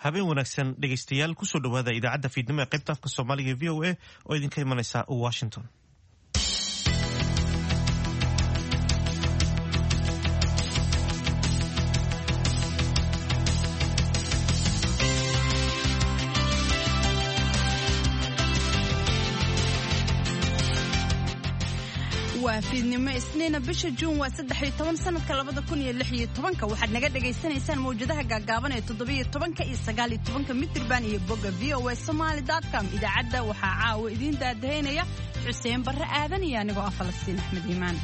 habeen wanaagsan dhegaystayaal kusoo dhawaada idaacadda fiidnimo ee qaybta afka Soomaaliga VOA oo idinka imanaysa Washington. fiidnimo isniina bisha Juun waa 13 sanadka 2016 waxaad naga dhageysanaysaan mawjadaha gaagaaban ee 17 iyo 19 mitirban iyo bogga voasomali.com idaacadda waxaa caawa idin daadaheynaya Xuseen Barre Aadan iyo anigoo ah Falastiin Axmed Iimaan.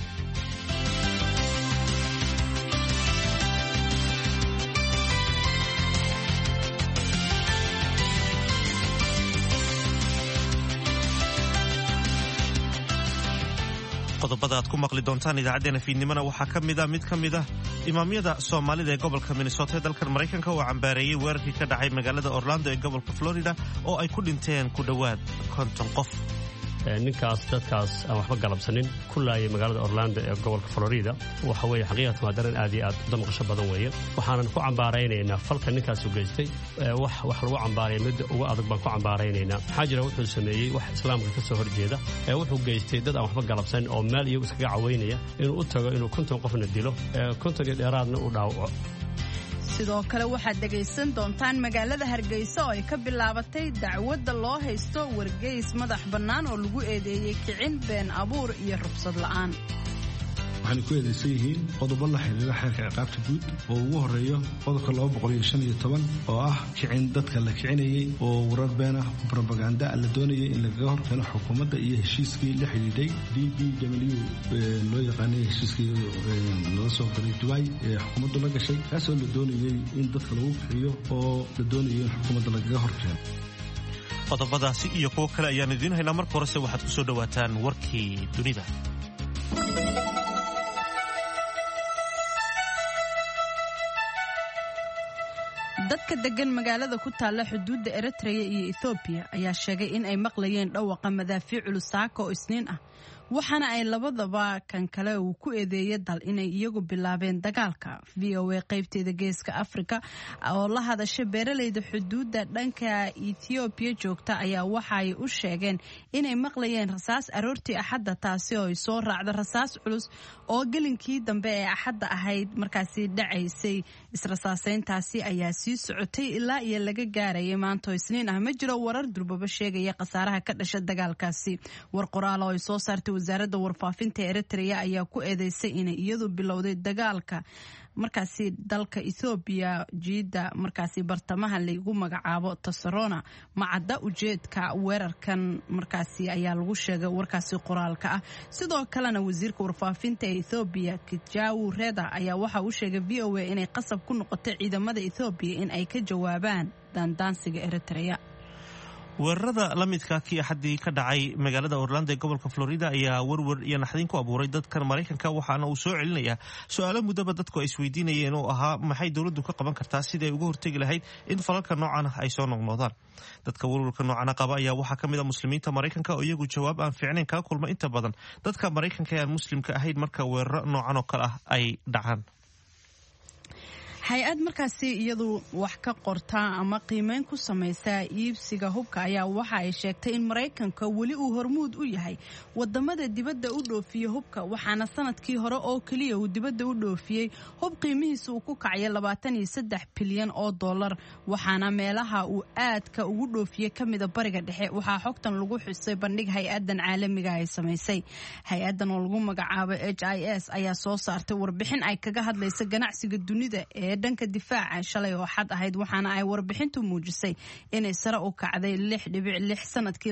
qodobada aad ku maqli doontaan idaacadeena fiidnimona waxaa mid ka mid ah imaamyada Soomaalida ee gobolka Minnesota ee dalka Mareykanka oo cambaareeyay weerarkii ka dhacay magaalada Orlando ee gobolka Florida oo ay ku dhinteen ku dhawaad 50 qof. ninkaas dadkaas aan waxba galabsanin ku laayay magaalada Orlando ee gobolka Florida waxa weeye xaqiiqatan waa daran aad iyo aad u damqasho badan weeye waxaanan ku cambaaraynaynaa falka ninkaas u geystay wax lagu cambaaray mid ugu adag baan ku cambaaraynaynaa maxaa jira wuxuu sameeyay wax islaamka ka soo horjeeda wuxuu geystay dad aan waxba galabsan oo meel iyagu iskaga caweynaya inuu u tago inuu 50 qofna dilo 50 dheeraadna u dhaawaco. sidoo kale waxaad dhagaysan doontaan magaalada Hargeysa oo ay ka bilaabatay dacwadda loo haysto wargeys madax bannaan oo lagu eedeeyay kicin been abuur iyo ruqsad la'aan. waxaan ku eedeysan yihiin qodobo la xiriira xeerka ciqaabta guud oo ugu horeeyo qodobka 215 oo ah kicin dadka la kicinayay oo warar been ah propaganda la doonayay in laga horkeeno xukuumadda iyo heshiiskii la xidhiidhay DPW loo yaqaanay heshiiskii loo soo galay Dubai ee xukuumaddu la gashay kaasoo la doonayay in dadka lagu kiciyo oo la doonayay in xukuumadda laga horkeeno. qodobadaasi iyo kuwo kale ayaan idin haynaa marka horese waxaad ku soo dhawaataan warkii dunida. dadka degan magaalada ku taala xuduudda Eritrea iyo Ethiopia ayaa sheegay in ay maqlayeen dhawaqa madaafiic culus saaka oo isniin ah waxaana ay labadaba kan kale uu ku eedeeyay dal inay iyagu bilaabeen dagaalka. VOA qaybteeda geeska Afrika oo la hadashay beeraleyda xuduudda dhanka Ethiopia joogta ayaa waxa ay u sheegeen inay maqlayeen rasaas aroortii Axadda taasi oo ay soo raacdo rasaas culus oo gelinkii dambe ee Axadda ahayd markaasi dhacaysay. Israsaaseyntaasi ayaa sii socotay ilaa iyo laga gaarayay maanta isniin ah. Ma jiro warar durbaba sheegaya khasaaraha ka dhashay dagaalkaasi. war qoraal oo ay soo saartay wasaaradda warfaafinta Eritrea ayaa ku eedeysay inay iyadu bilowday dagaalka markaasi dalka Ethiopia jiida markaasi bartamaha lagu magacaabo Tasarona macada ujeedka weerarkan markaasi ayaa lagu sheegay warkaasi qoraalka ah. sidoo kalena wasiirka warfaafinta ee Ethiopia Getachew Reda ayaa waxa uu sheegay VOA inay qasab ku noqotay ciidamada Ethiopia in ay ka jawaabaan daandaansiga Eritrea. weerarada la midka kii Axaddii ka dhacay magaalada Orlando ee gobolka Florida ayaa warwar iyo naxdin ku abuuray dadka Mareykanka waxaana uu soo celinayaa su'aalo mudaba dadku ay isweydiinayeen oo ahaa maxay dawladdu ka qaban kartaa sidii ay uga hortagi lahayd in falalka noocan ah ay soo noqnoqdaan. dadka warwarka noocan qaba ayaa waxaa ka mid ah muslimiinta Mareykanka oo iyagu jawaab aan fiicnayn ka kulma inta badan dadka Mareykanka ee aan muslimka ahayn marka weeraro noocan oo kale ah ay dhacaan. hay-ad markaasi iyadu wax ka qorta ama qiimeyn ku samaysa iibsiga hubka ayaa waxa ay sheegtay in Mareykanka weli uu hormuud u yahay wadamada dibadda u dhoofiya hubka waxaana sanadkii hore oo kaliya uu dibadda u dhoofiyay hub qiimihiisu uu ku kacay $23 bilyan waxaana meelaha uu aadka ugu dhoofiyay kamida bariga dhexe. waxaa xogtan lagu xusay bandhig hay-adan caalamiga ay samaysay. hay-adan oo lagu magacaabo HIS ayaa soo saartay warbixin ay kaga hadlaysa ganacsiga dunida ee dhanka difaaca shalay oo xad ahayd waxaana ay warbixintu muujisay inay sare u kacday 6.6 sanadkii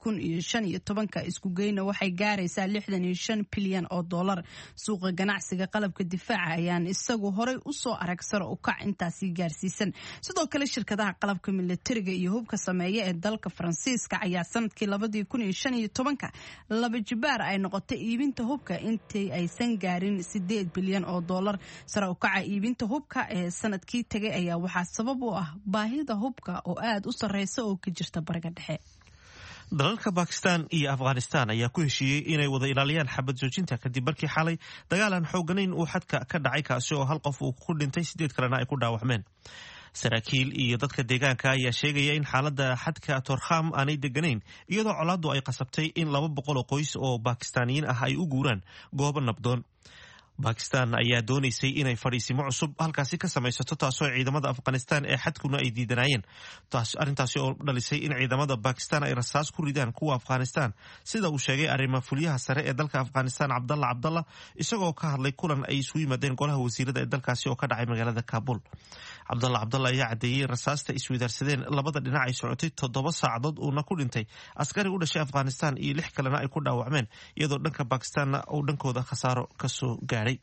2015 isku geyna waxay gaaraysaa $65 bilyan. suuqa ganacsiga qalabka difaaca ayaan isagu horay u soo arag sare u kac intaasi gaarsiisan. sidoo kale shirkadaha qalabka militariga iyo hubka sameeya ee dalka Faransiiska ayaa sanadkii 2015 laba jibaar ay noqotay iibinta hubka intii aysan gaarin $8 bilyan. sare u kaca iibinta hubka ee sanadkii tagay ayaa waxaa sabab u ah baahida hubka oo aad u sareysa oo ka jirta bariga dhexe. dalalka Pakistan iyo Afghanistan ayaa ku heshiiyey inay wada ilaaliyaan xabad joojinta kadib markii xalay dagaal aan xooganayn uu xadka ka dhacay kaasi oo hal qof uu ku dhintay 8 kalena ay ku dhaawacmeen. saraakiil iyo dadka deegaanka ayaa sheegaya in xaaladda xadka Torkham aanay deganayn iyadoo colaaddu ay qasabtay in 200 oo qoys oo Bakistaaniyiin ah ay u guuraan goobo nabdoon. Bakistan ayaa doonaysay inay fadhiisimo cusub halkaasi ka samaysato taasoo ciidamada Afghanistan ee xadkuna ay diidanayeen. Arrintaasi oo dhalisay in ciidamada Bakistan ay rasaas ku ridaan kuwa Afghanistan sida uu sheegay arrimaha fuliyaha sare ee dalka Afghanistan Cabdalla isagoo ka hadlay kulan ay isugu yimaadeen golaha wasiirada ee dalkaasi oo ka dhacay magaalada Kabul. Cabdalla ayaa cadeeyay rasaasta isweydaarsadeen labada dhinac ay socotay 7 saacadood uuna ku dhintay askari u dhashay Afghanistan iyo 6 kalena ay ku dhaawacmeen iyadoo dhanka Bakistanna uu dhankooda khasaaro ka soo gaaray.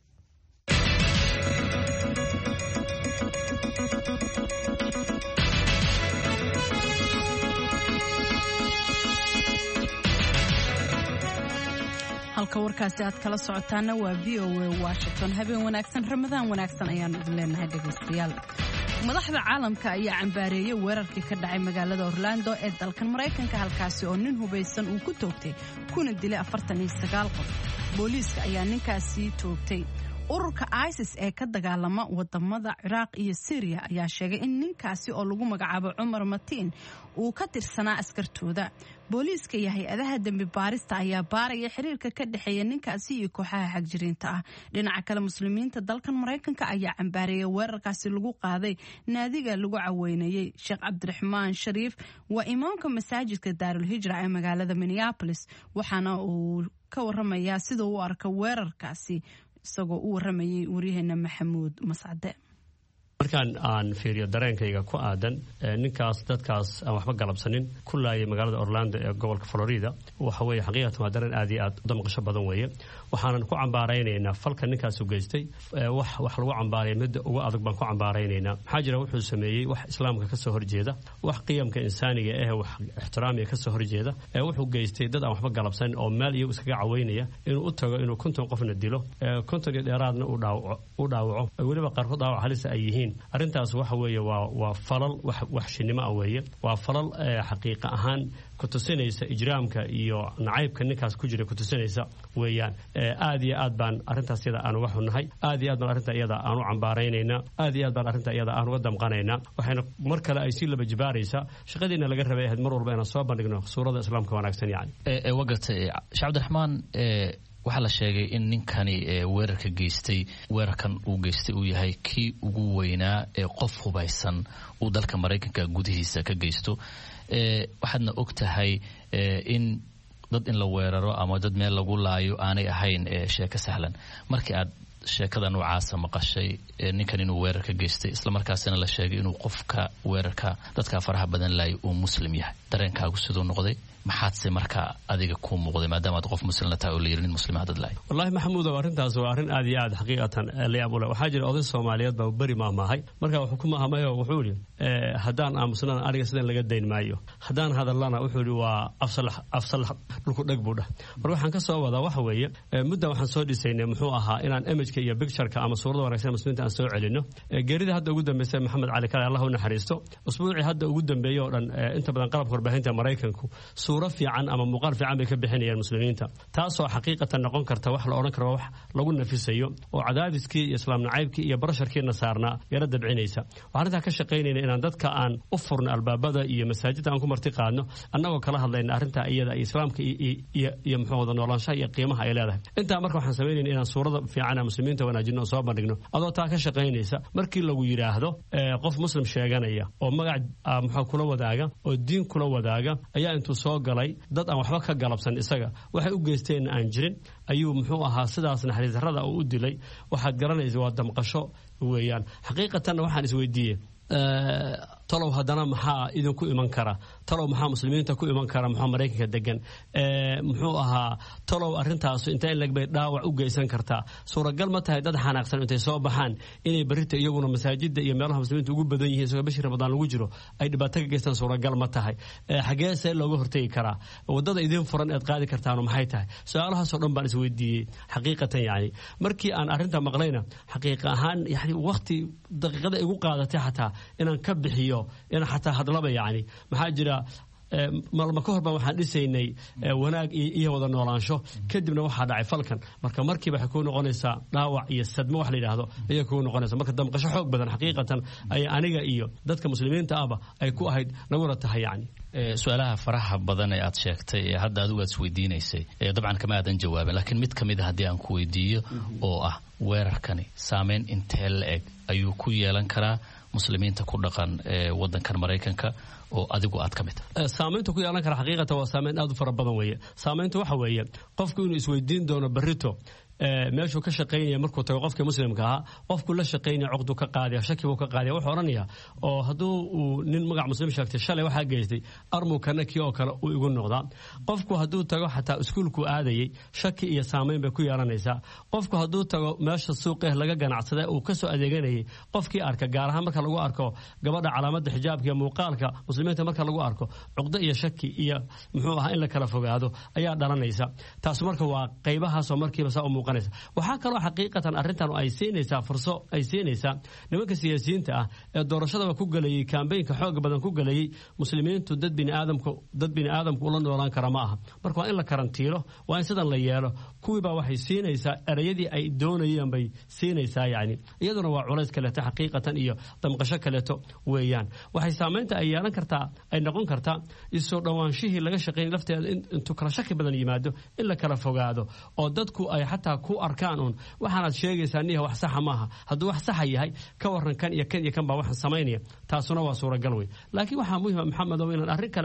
halka warkaasi aad kala socotaana waa VOA Washington. habeen wanaagsan, ramadaan wanaagsan ayaan idin leenahay dhageystayaal. madaxda caalamka ayaa cambaareeyay weerarkii ka dhacay magaalada Orlando ee dalkan Mareykanka halkaasi oo nin hubeysan uu ku toogtay kuna dilay 49 qof. booliiska ayaa ninkaasi toogtay. ururka ISIS ee ka dagaalama wadamada Iraq iyo Syria ayaa sheegay in ninkaasi oo lagu magacaabo Umar Mateen uu ka tirsanaa askartooda. booliiska iyo hay'adaha dambi baarista ayaa baaraya xiriirka ka dhaxeeya ninkaasi iyo kooxaha xagjiriinta ah. dhinaca kale muslimiinta dalkan Mareykanka ayaa cambaareeyay weerarkaasi lagu qaaday naadiga lagu caweynayay. Sheekh Cabdiraxmaan Shariif waa imaamka masaajidka Daarul Hijra ee magaalada Minneapolis waxaana uu ka waramayaa sida uu arko weerarkaasi isagoo u waramayay wariyaheena Maxamuud Mascade. markaan aan fiiriyo dareenkayga ku aadan ninkaas dadkaas aan waxba galabsanin ku laayay magaalada Orlando ee gobolka Florida waxa weeye xaqiiqatan waa dareen aad iyo aad u damqasho badan weeye. waxaanan ku cambaaraynaynaa falka ninkaas u geystay wax lagu cambaaray mid ugu adag baan ku cambaaraynaynaa. maxaa jira wuxuu sameeyay wax islaamka ka soo horjeeda, wax qiyamka insaaniga ah, wax ixtiraamiga ka soo horjeeda. wuxuu geystay dad aan waxba galabsanin oo meel iyo iskaga caweynaya inuu u tago inuu 50 qofna dilo, 50 iyo dheeraadna u dhaawaco, waliba qaarkood dhaawac halis ay yihiin. arrintaas waxa weeye waa falal wax shinimo ah weeye. waa falal xaqiiqa ahaan ku tusinaysa ijraamka iyo nacaybka ninkaas ku jira ku tusinaysa weeyaan. aad iyo aad baan arrintaas iyada aan uga xunnahay, aad iyo aad baan arrinta iyada aan u cambaaraynaynaa, aad iyo aad baan arrinta iyada aan uga damqanaynaa. waxayna mar kale ay sii laba jibaaraysaa shaqadiina laga rabay ahayd mar walba inaan soo bandhigno suurada islaamka wanaagsan. yani wagata Sheekh Cabdiraxmaan, waxaa la sheegay in ninkani weerarka geystay weerarkan uu geystay uu yahay kii ugu weynaa ee qof hubaysan uu dalka Mareykanka gudihiisa ka geysto. waxaadna og tahay in dad in la weeraro ama dad meel lagu laayo aanay ahayn sheeko sahlan. markii aad sheekada noocaasa maqashay ninkan inuu weerar ka geystay isla markaasina la sheegay inuu qofka weerarka dadka faraha badan laayay uu muslim yahay, dareenkaagu sidoo noqday? maxaadse markaa adiga ku muuqday maadaama aad qof muslim la tahay oo la yiri nin muslim ah dad laay? wallahi Maxamuud, arrintaas waa arrin aad iyo aad xaqiiqatan la yaab u leh. waxaa jira oday Soomaaliyeed baa bari maamahay marka wuxuu ku maamayo wuxuu yiri haddaan aamusnaan ariga sidan laga dayn maayo, haddaan hadalana wuxuu yiri waa afsal dhulku dhag buudha. mar waxaan ka soo wadaa waxa weeye muddo waxaan soo dhisaynay muxuu ahaa inaan image-ka iyo picture-ka ama suurada wanaagsan muslimiinta aan soo celino. geerida hadda ugu dambeysay Maxamed Cali Kale Allah u naxariisto, usbuucii hadda ugu dambeeyay oo dhan inta badan qalabka warbaahinta Mareykanku suura fiican ama muuqaal fiican bay ka bixinayaan muslimiinta, taasoo xaqiiqatan noqon karta wax la oran karo wax lagu nafisayo oo cadaadiskii iyo islaam nacaybkii iyo barasharkiina saarnaa yara dabcinaysa. waxaan intaa ka shaqaynayna inaan dadka aan u furno albaabada iyo masaajidda aan ku marti qaadno annagoo kala hadlayna arrinta iyada iyo islaamka iyo muxuu wada noolaanshaha iyo qiimaha ay leedahay. intaa marka waxaan samaynayna inaan suurada fiican ee muslimiinta wanaajino oo soo bandhigno adoo taa ka shaqaynaysa. markii lagu yiraahdo qof muslim sheeganaya oo magac muxuu kula wadaaga oo diin kula wadaaga ayaa intuu soo galay dad aan waxba ka galabsan isaga waxay u geysteen aan jirin ayuu muxuu ahaa sidaas naxariis darrada uu u dilay. waxaad garanaysaa waa damqasho weeyaan. xaqiiqatan waxaan isweydiiyey talow haddana maxaa idinku iman kara, talow maxaa muslimiinta ku iman kara, maxaa Mareykanka degan, muxuu ahaa talow arrintaas inta in lagbay dhaawac u geysan kartaa. suuragal ma tahay dad xanaaqsan intay soo baxaan inay barita iyaguna masaajidda iyo meelaha muslimiinta ugu badan yihiin soo bishii Ramadaan lagu jiro ay dhibaato ka geystaan? suuragal ma tahay? xagee see looga hortagi karaa? wadada idin furan eed qaadi kartaan maxay tahay? su'aalahaas oo dhan baan isweydiiyey xaqiiqatan. yani markii aan arrinta maqlayna xaqiiqa ahaan yani waqti daqiiqada igu qaadatay xataa inaan ka bixiyo in xataa hadlaba. yani maxaa jira maalmo ka hor baan waxaan dhisaynay wanaag iyo wada noolaansho kadibna waxaa dhacay falkan marka markiiba waxay ku noqonaysaa dhaawac iyo sadmo wax la yidhaahdo ayay ku noqonaysaa marka damqasho xoog badan xaqiiqatan ay aniga iyo dadka muslimiinta ahba ay ku ahayd naguna tahay yacni su-aalaha faraha badan ee aad sheegtay ee hadda adigu aad isweydiinaysay dabcan kama aadan jawaabin laakiin mid ka mid a haddii aan ku weydiiyo oo ah weerarkani saameyn intee la-eg ayuu ku yeelan karaa muslimiinta ku dhaqan waddankan Maraykanka oo adigu aad ka mid tahay saameynta ku yeelan kara xaqiiqatan waa saameyn aad u fara badan weeye saameynta waxa weeye qofku inuu isweydiin doono barrito meeshuu ka shaqaynaya markuu tago qofkii muslimka ahaa qofku la shaqaynaya coqdu ka qaadaya shaki buu ka qaadaya wuxuu odhanayaa oo hadduu uu nin magac muslim sheegtay shalay waxaa geystay armukana kii oo kale uu igu noqdaa qofku hadduu tago xataa iskuulku aadayay shaki iyo saameyn bay ku yeelanaysaa qofku hadduu tago meesha suuqeh laga ganacsada uu ka soo adeeganayay qofkii arka gaar ahaan marka lagu arko gabadha calaamadda xijaabka iyo muuqaalka muslimiinta marka lagu arko cuqdo iyo shaki iyo muxuu ahaa in la kala fogaado ayaa dhalanaysa taas marka waa qaybahaasoo markiiba saa u muuqan waxaa kaloo xaqiiqatan arrintan ay siinaysaa furso ay siinaysaa nimanka siyaasiyiinta ah ee doorashadaba ku galayay kaambeynka xoog badan ku galayay muslimiintu dad bini aadamku ula noolaan kara ma aha marka waa in la karantiilo waa in sidan la yeelo kuwiibaa waxay siinaysaa erayadii ay doonayeen bay siinaysaa yacni iyaduna waa culays kaleeto xaqiiqatan iyo damqasho kaleeto weeyaan waxay saamaynta ay yeelan kartaa ay noqon kartaa isoo dhowaanshihii laga shaqaynay lafteeda intuu kala shaki badan yimaado in la kala fogaado oo dadku ay xataa ku arkaan uun waxaanaad sheegaysaa niyaha wax saxa maaha hadduu wax saxa yahay ka waran kan iyo kan iyo kan baa waxaan samaynaya taasuna waa suuragal wey laakiin waxaa muhima maxamedow inaan arrin kale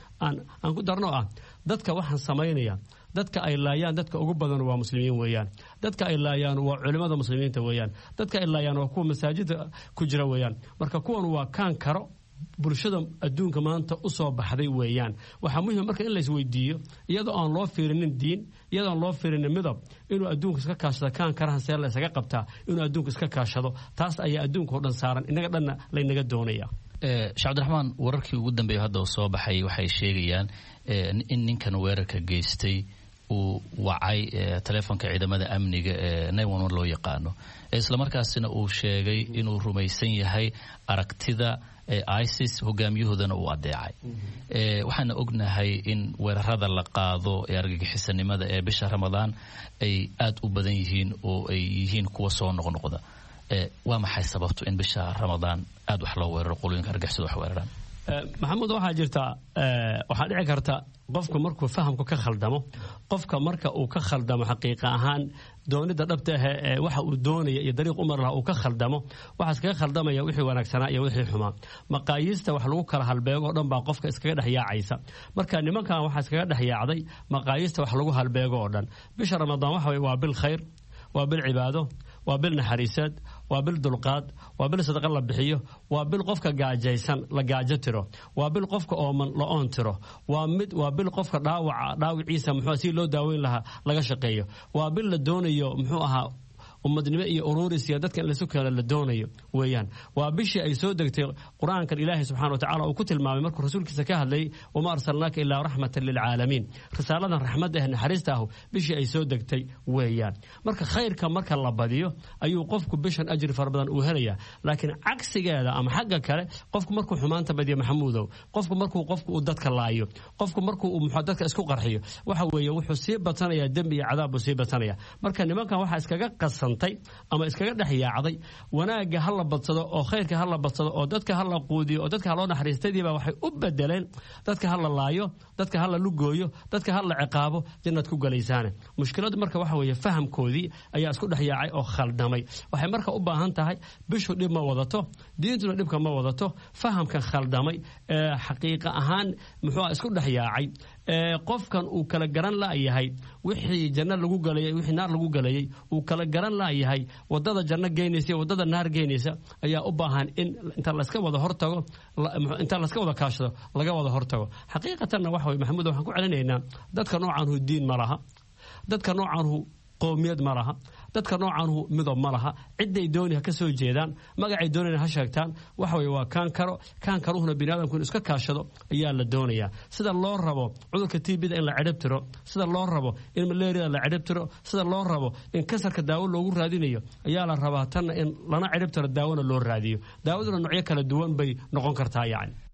aan ku darno ah dadka waxaan samaynaya dadka ay laayaan dadka ugu badan waa muslimiin weeyaan dadka ay laayaan waa culimada muslimiinta weeyaan dadka ay laayaan waa kuwa masaajida ku jira weeyaan marka kuwan waa kaan karo bulshada adduunka maanta u soo baxday weeyaan waxaa muhiim marka in la isweydiiyo iyadoo aan loo fiirinin diin iyadoo aan loo fiirinin midab inuu adduunka iska kaashado kaan karahan see la isaga qabtaa inuu adduunka iska kaashado taas ayaa adduunka oo dhan saaran inaga dhanna laynaga doonaya sheekh cabdiraxmaan wararkii ugu dambeeyay hadda soo baxay waxay sheegayaan in ninkan weerarka geystay uu wacay taleefanka ciidamada amniga ee 911 loo yaqaano isla markaasina uu sheegay inuu rumaysan yahay aragtida ISIS hogaamiyahoodana uu adeecay waxaana ognahay in weerarada la qaado ee argagixisanimada ee bisha Ramadaan ay aad u badan yihiin oo ay yihiin kuwa soo noqnoqda waa maxay sababtu in bisha Ramadaan aad wax loo weeraro qolooyinka argagixisada wax weeraraan maxamed waxaa jirta waxaa dhici karta qofku markuu fahamku ka khaldamo qofka marka uu ka khaldamo xaqiiqa ahaan doonida dhabta ah waxa uu doonaya iyo dariiq umar laha uu ka khaldamo waxaas kaga khaldamaya wixii wanaagsanaa iyo wixii xumaa maqaayiista wax lagu kala halbeego oo dhan baa qofka iskaga dhex yaacaysa marka nimankan waxaa iskaga dhex yaacday maqaayiista wax lagu halbeego oo dhan bisha Ramadaan waxa waa bil khayr waa bil cibaado waa bil naxariisad waa bil dulqaad waa bil sadaqa la bixiyo waa bil qofka gaajaysan la gaajo tiro waa bil qofka ooman la oon tiro waa bil qofka dhaawiciisa muxuu si loo daaweyn lahaa laga shaqeeyo waa bil la doonayo muxuu ahaa ummadnimo iyo ururis iyo dadka in la sukaala la doonayo weeyaan waa bishii ay soo degtay quraanka Ilaahay subhanahu wa ta'ala uu ku tilmaamay markuu rasuulkiisa ka hadlay wama arsalnaaka illa rahmatan lil alamin risaladan rahmad ah naxariista ah bishii ay soo degtay weeyaan marka khayrka marka la badiyo ayuu qofku bishan ajri far badan uu helaya laakiin cagsigeeda ama xagga kale qofku markuu xumaanta badiyo maxamuudow qofku markuu uu dadka laayo qofku markuu uu dadka isku qarxiyo waxa weeye wuxuu sii batanaya dambi iyo cadaab sii batanaya marka nimankan waxa iskaga qasan ama iskaga dhex yaacday wanaaga hal la badsado oo khayrka hal la badsado oo dadka hal la quudiyo oo dadka loo naxariistadiiba waxay u bedeleen dadka hal la laayo dadka hal la lugooyo dadka hal la ciqaabo jannad ku galaysaan mushkiladu marka waxa weeye fahamkoodii ayaa isku dhex yaacay oo khaldamay waxay marka u baahan tahay bishu dhib ma wadato diintuna dhibka ma wadato fahamka khaldamay xaqiiqa ahaan muxuu isku dhex yaacay qofkan uu kala garan la yahay wixii janno lagu galay wixii naar lagu galay uu kala garan la yahay wadada janno geynaysa wadada naar geynaysa ayaa u baahan in inta la iska wada hortago inta la iska wada kaashado laga wada hortago xaqiiqatan waxa way maxamuud waxaan ku celinaynaa dadka noocan hu diin ma laha dadka noocan hu qoomiyad ma laha dadka noocan hu midab ma laha ciday dooni ka soo jeedaan magacay doonayna ha sheegtaan waxa way waa kaan karuhna bini'aadamku iska kaashado ayaa la doonayaa sida loo rabo cudurka TB-da in la cirib tiro sida loo rabo in malaria la cirib tiro sida loo rabo in kansarka daawo loogu raadinayo ayaa la rabaa tan in lana cirib tiro daawona loo raadiyo daawaduna noocyo kala duwan bay noqon kartaa yacni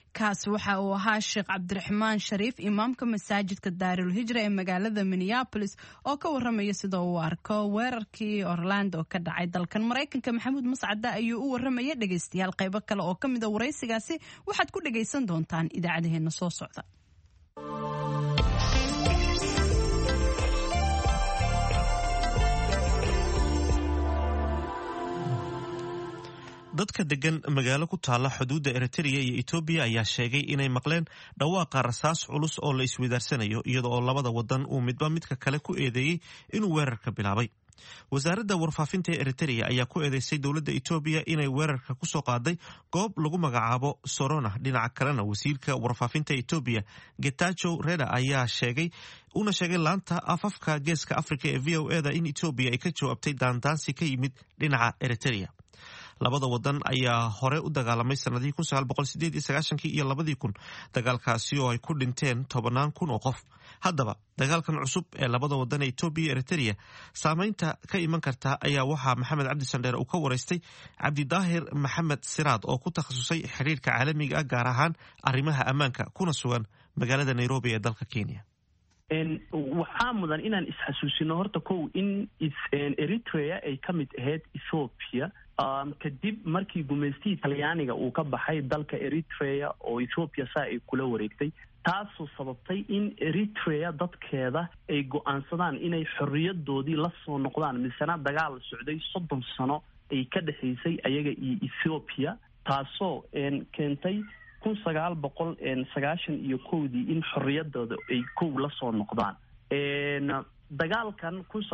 kaas waxa uu ahaa Sheekh Cabdiraxmaan Shariif imaamka masaajidka Daarul Hijra ee magaalada Minneapolis oo ka waramaya sida uu arko weerarkii Orlando ka dhacay dalkan Mareykanka. Maxamuud Mascad ayuu u waramaya dhageystayaal. qaybo kale oo kamid ah wareysigaasi waxaad ku dhageysan doontaan idaacadeena soo socda. dadka degan magaalo ku taala xuduudda Eritrea iyo Ethiopia ayaa sheegay inay maqleen dhawaaqa rasaas culus oo la isweydarsanayo iyadoo labada wadan uu midba midka kale ku eedeeyay inuu weerarka bilaabay. wasaaradda warfaafinta Eritrea ayaa ku eedeysay dowladda Ethiopia inay weerarka ku soo qaaday goob lagu magacaabo Sorona. dhinaca kalena wasiirka warfaafinta Ethiopia Getachew Reda ayaa sheegay laanta afafka geeska Afrika ee VOA in Ethiopia ay ka jawaabtay daandaansi ka yimid dhinaca Eritrea. labada wadan ayaa hore u dagaalamay sanadihii 1998 iyo 2000 dagaalkaasi oo ay ku dhinteen 10,000 oo qof. haddaba dagaalkan cusub ee labada wadan ee Ethiopia iyo Eritrea saameynta ka iman karta ayaa waxaa Maxamed Cabdi Sandheer uu ka wareystay Cabdi Daahir Maxamed Siraad oo ku takhasusay xiriirka caalamiga ah gaar ahaan arrimaha ammaanka kuna sugan magaalada Nairobi ee dalka Kenya. waxaa mudan inaan isxasuusino horta kow in Eritrea ay ka mid ahayd Ethiopia kadib markii gumeystii Talyaaniga uu ka baxay dalka Eritrea oo Ethiopia saa ay kula wareegtay, taasoo sababtay in Eritrea dadkeeda ay go'aansadaan inay xorriyadoodii la soo noqdaan. misana dagaal socday 30 sano ay ka dhaxaysay ayaga iyo Ethiopia, taasoo keentay 1991 in xorriyadooda ay kow la soo noqdaan. dagaalkan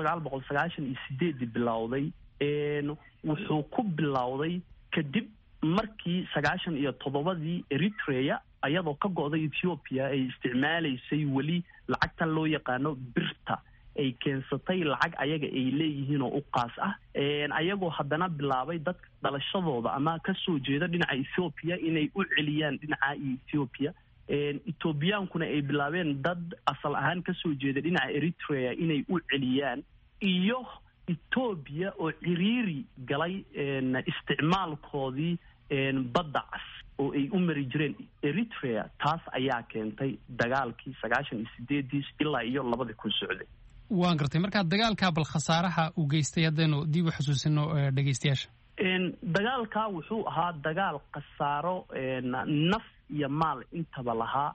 1998 bilowday wuxuu ku bilowday kadib markii 97 Eritrea ayadoo ka go'day Ethiopia ay isticmaalaysay weli lacagta loo yaqaano birta ay keensatay lacag ayaga ay leeyihiin oo u qaas ah. ayagoo haddana bilaabay dad dhalashadooda ama ka soo jeeda dhinaca Ethiopia inay u celiyaan dhinaca Ethiopia. Ethiopiankuna ay bilaabeen dad asal ahaan ka soo jeeda dhinaca Eritrea inay u celiyaan, iyo Ethiopia oo ciriiri galay isticmaalkoodii badda cas oo ay u mari jireen Eritrea. taas ayaa keentay dagaalkii 98 ilaa iyo 2000 socday. waan gartay. marka dagaalka bal khasaaraha uu geystay haddaynu dib u xasuusino dhageystayaasha. dagaalka wuxuu ahaa dagaal khasaaro naf iyo maal intaba lahaa.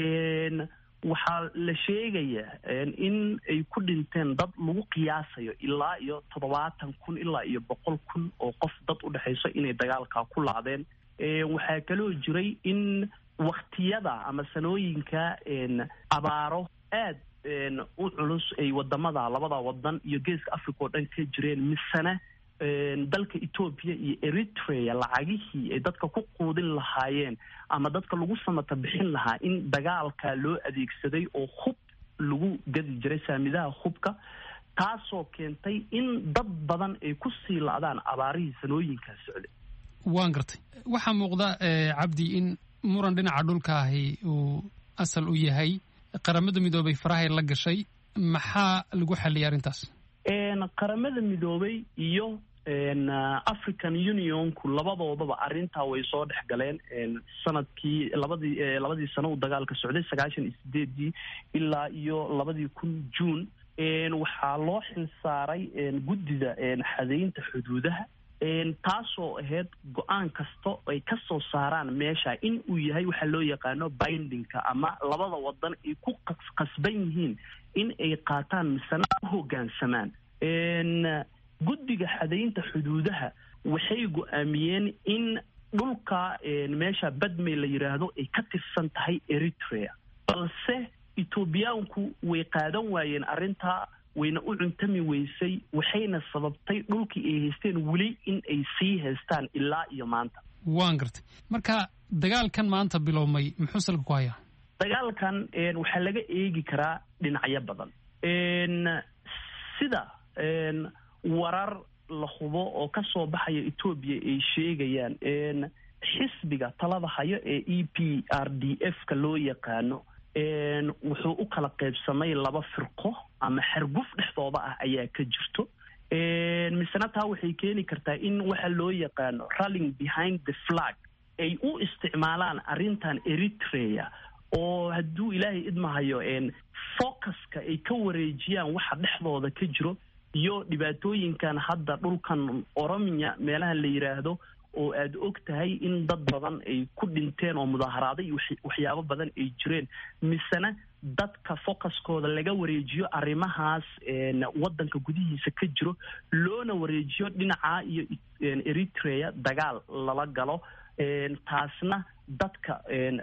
waxaa la sheegayaa in ay ku dhinteen dad lagu qiyaasayo ilaa iyo 70,000 ilaa iyo 100,000 oo qof dad u dhaxayso inay dagaalka ku laadeen. waxaa kaloo jiray in waqtiyada ama sanooyinka abaaro aad u culus ay wadamada labada wadan iyo geeska Afrika oo dhan ka jireen, misana dalka Ethiopia iyo Eritrea lacagihii ay dadka ku quudin lahaayeen ama dadka lagu samata bixin lahaa in dagaalka loo adeegsaday oo hub lagu gadi jiray saamidaha hubka, taasoo keentay in dad badan ay ku sii laadaan abaarihii sanooyinkaas socday. waan gartay. waxaa muuqda Cabdi in muran dhinaca dhulka ahi uu asal u yahay. qaramada midoobay farahay la gashay. maxaa lagu xaliyay arrintaas? qaramada midoobay iyo African Unionku labadoodaba arrintaa way soo dhex galeen sanadkii labadii sano uu dagaalka socday 98 ilaa iyo 2000 June. waxaa loo xilsaaray guddida xadeynta xuduudaha, taasoo ahayd go-aan kasta ay ka soo saaraan meesha in uu yahay waxa loo yaqaano bindingka ama labada wadan ay ku qasban yihiin in ay qaataan misana u hoggaansamaan. guddiga xadeynta xuduudaha waxay go'aamiyeen in dhulka meesha Badmay la yiraahdo ay ka tirsan tahay Eritrea, balse Ethiopiaanku way qaadan waayeen arrintaa, wayna u cuntami weysay, waxayna sababtay dhulkii ay haysteen weli in ay sii haystaan ilaa iyo maanta. waan gartay. marka dagaalkan maanta bilowmay muxuu salka ku hayaa? dagaalkan waxaa laga eegi karaa dhinacyo badan. sida warar la hubo oo ka soo baxaya Ethiopia ay sheegayaan xisbiga talada hayo ee EPRDF-ka loo yaqaano wuxuu u kala qaybsamay 2 firqo ama xarguf dhexdooda ah ayaa ka jirto. misana taa waxay keeni kartaa in waxa loo yaqaano rallying behind the flag ay u isticmaalaan arrintan Eritrea oo hadduu ilaahay idmahayo focuska ay ka wareejiyaan waxa dhexdooda ka jiro iyo dhibaatooyinkan hadda dhulkan Oromia meelaha la yiraahdo oo aad og tahay in dad badan ay ku dhinteen oo mudaharaaday waxyaabo badan ay jireen misana dadka focuskooda laga wareejiyo arrimahaas wadanka gudihiisa ka jiro loona wareejiyo dhinaca iyo Eritrea dagaal lala galo taasna dadka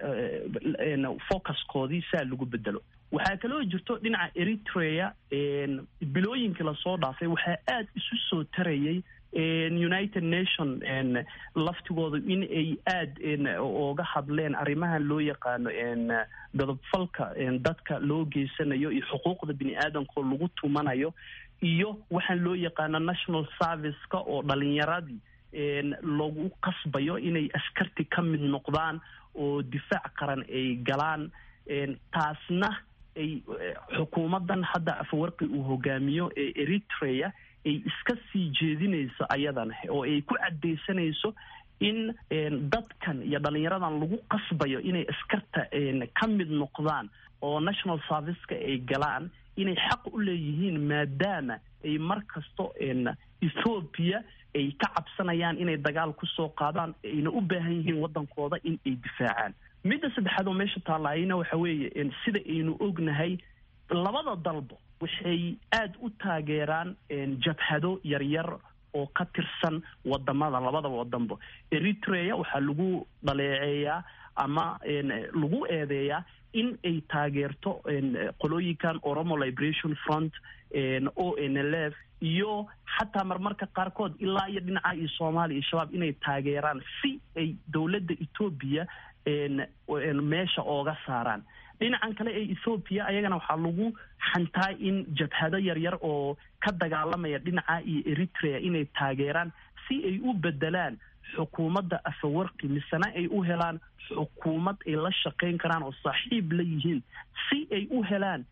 focuskoodii saa lagu bedelo waxaa kaloo jirto dhinaca Eritrea bilooyinka la soo dhaafay waxaa aad isu soo tarayay United Nation laftigooda in ay aad ooga hadleen arrimaha loo yaqaano dadabfalka dadka loo geysanayo iyo xuquuqda bini'aadanka lagu tumanayo iyo waxaan loo yaqaano national service-ka oo dhalinyaradii lagu qasbayo inay askarti ka mid noqdaan oo difaac qaran ay galaan taasna ay xukuumadan hadda Afwerqi uu hogaamiyo ee Eritrea ay iska sii jeedinayso ayadan oo ay ku cadeysanayso in dadkan iyo dhalinyaradan lagu qasbayo inay askarta ka mid noqdaan oo national service-ka ay galaan inay xaq u leeyihiin maadaama ay markasto Ethiopia ay ka cabsanayaan inay dagaal ku soo qaadaan ayna u baahan yihiin wadankooda in ay difaacaan midda saddexaad oo meesha taalaayna waxa weeye sida aynu ognahay labada dalbo waxay aad u taageeraan jabhado yaryar oo ka tirsan wadamada labada wadanba Eritrea waxaa lagu dhaleeceeyaa ama lagu eedeeyaa in ay taageerto qolooyinkan Oromo Liberation Front ONLF iyo xataa marmarka qaarkood ilaa iyo dhinaca iyo Soomaaliya iyo shabaab inay taageeraan si ay dawladda Ethiopia meesha ooga saaraan dhinacan kale ee Ethiopia ayagana waxaa lagu xantaa in jabhado yaryar oo ka dagaalamaya dhinaca iyo Eritrea inay taageeraan si ay u bedelaan xukuumadda Afwerqi misana ay u helaan xukuumad ay la shaqeyn karaan oo saaxiib la yihiin si ay u helaan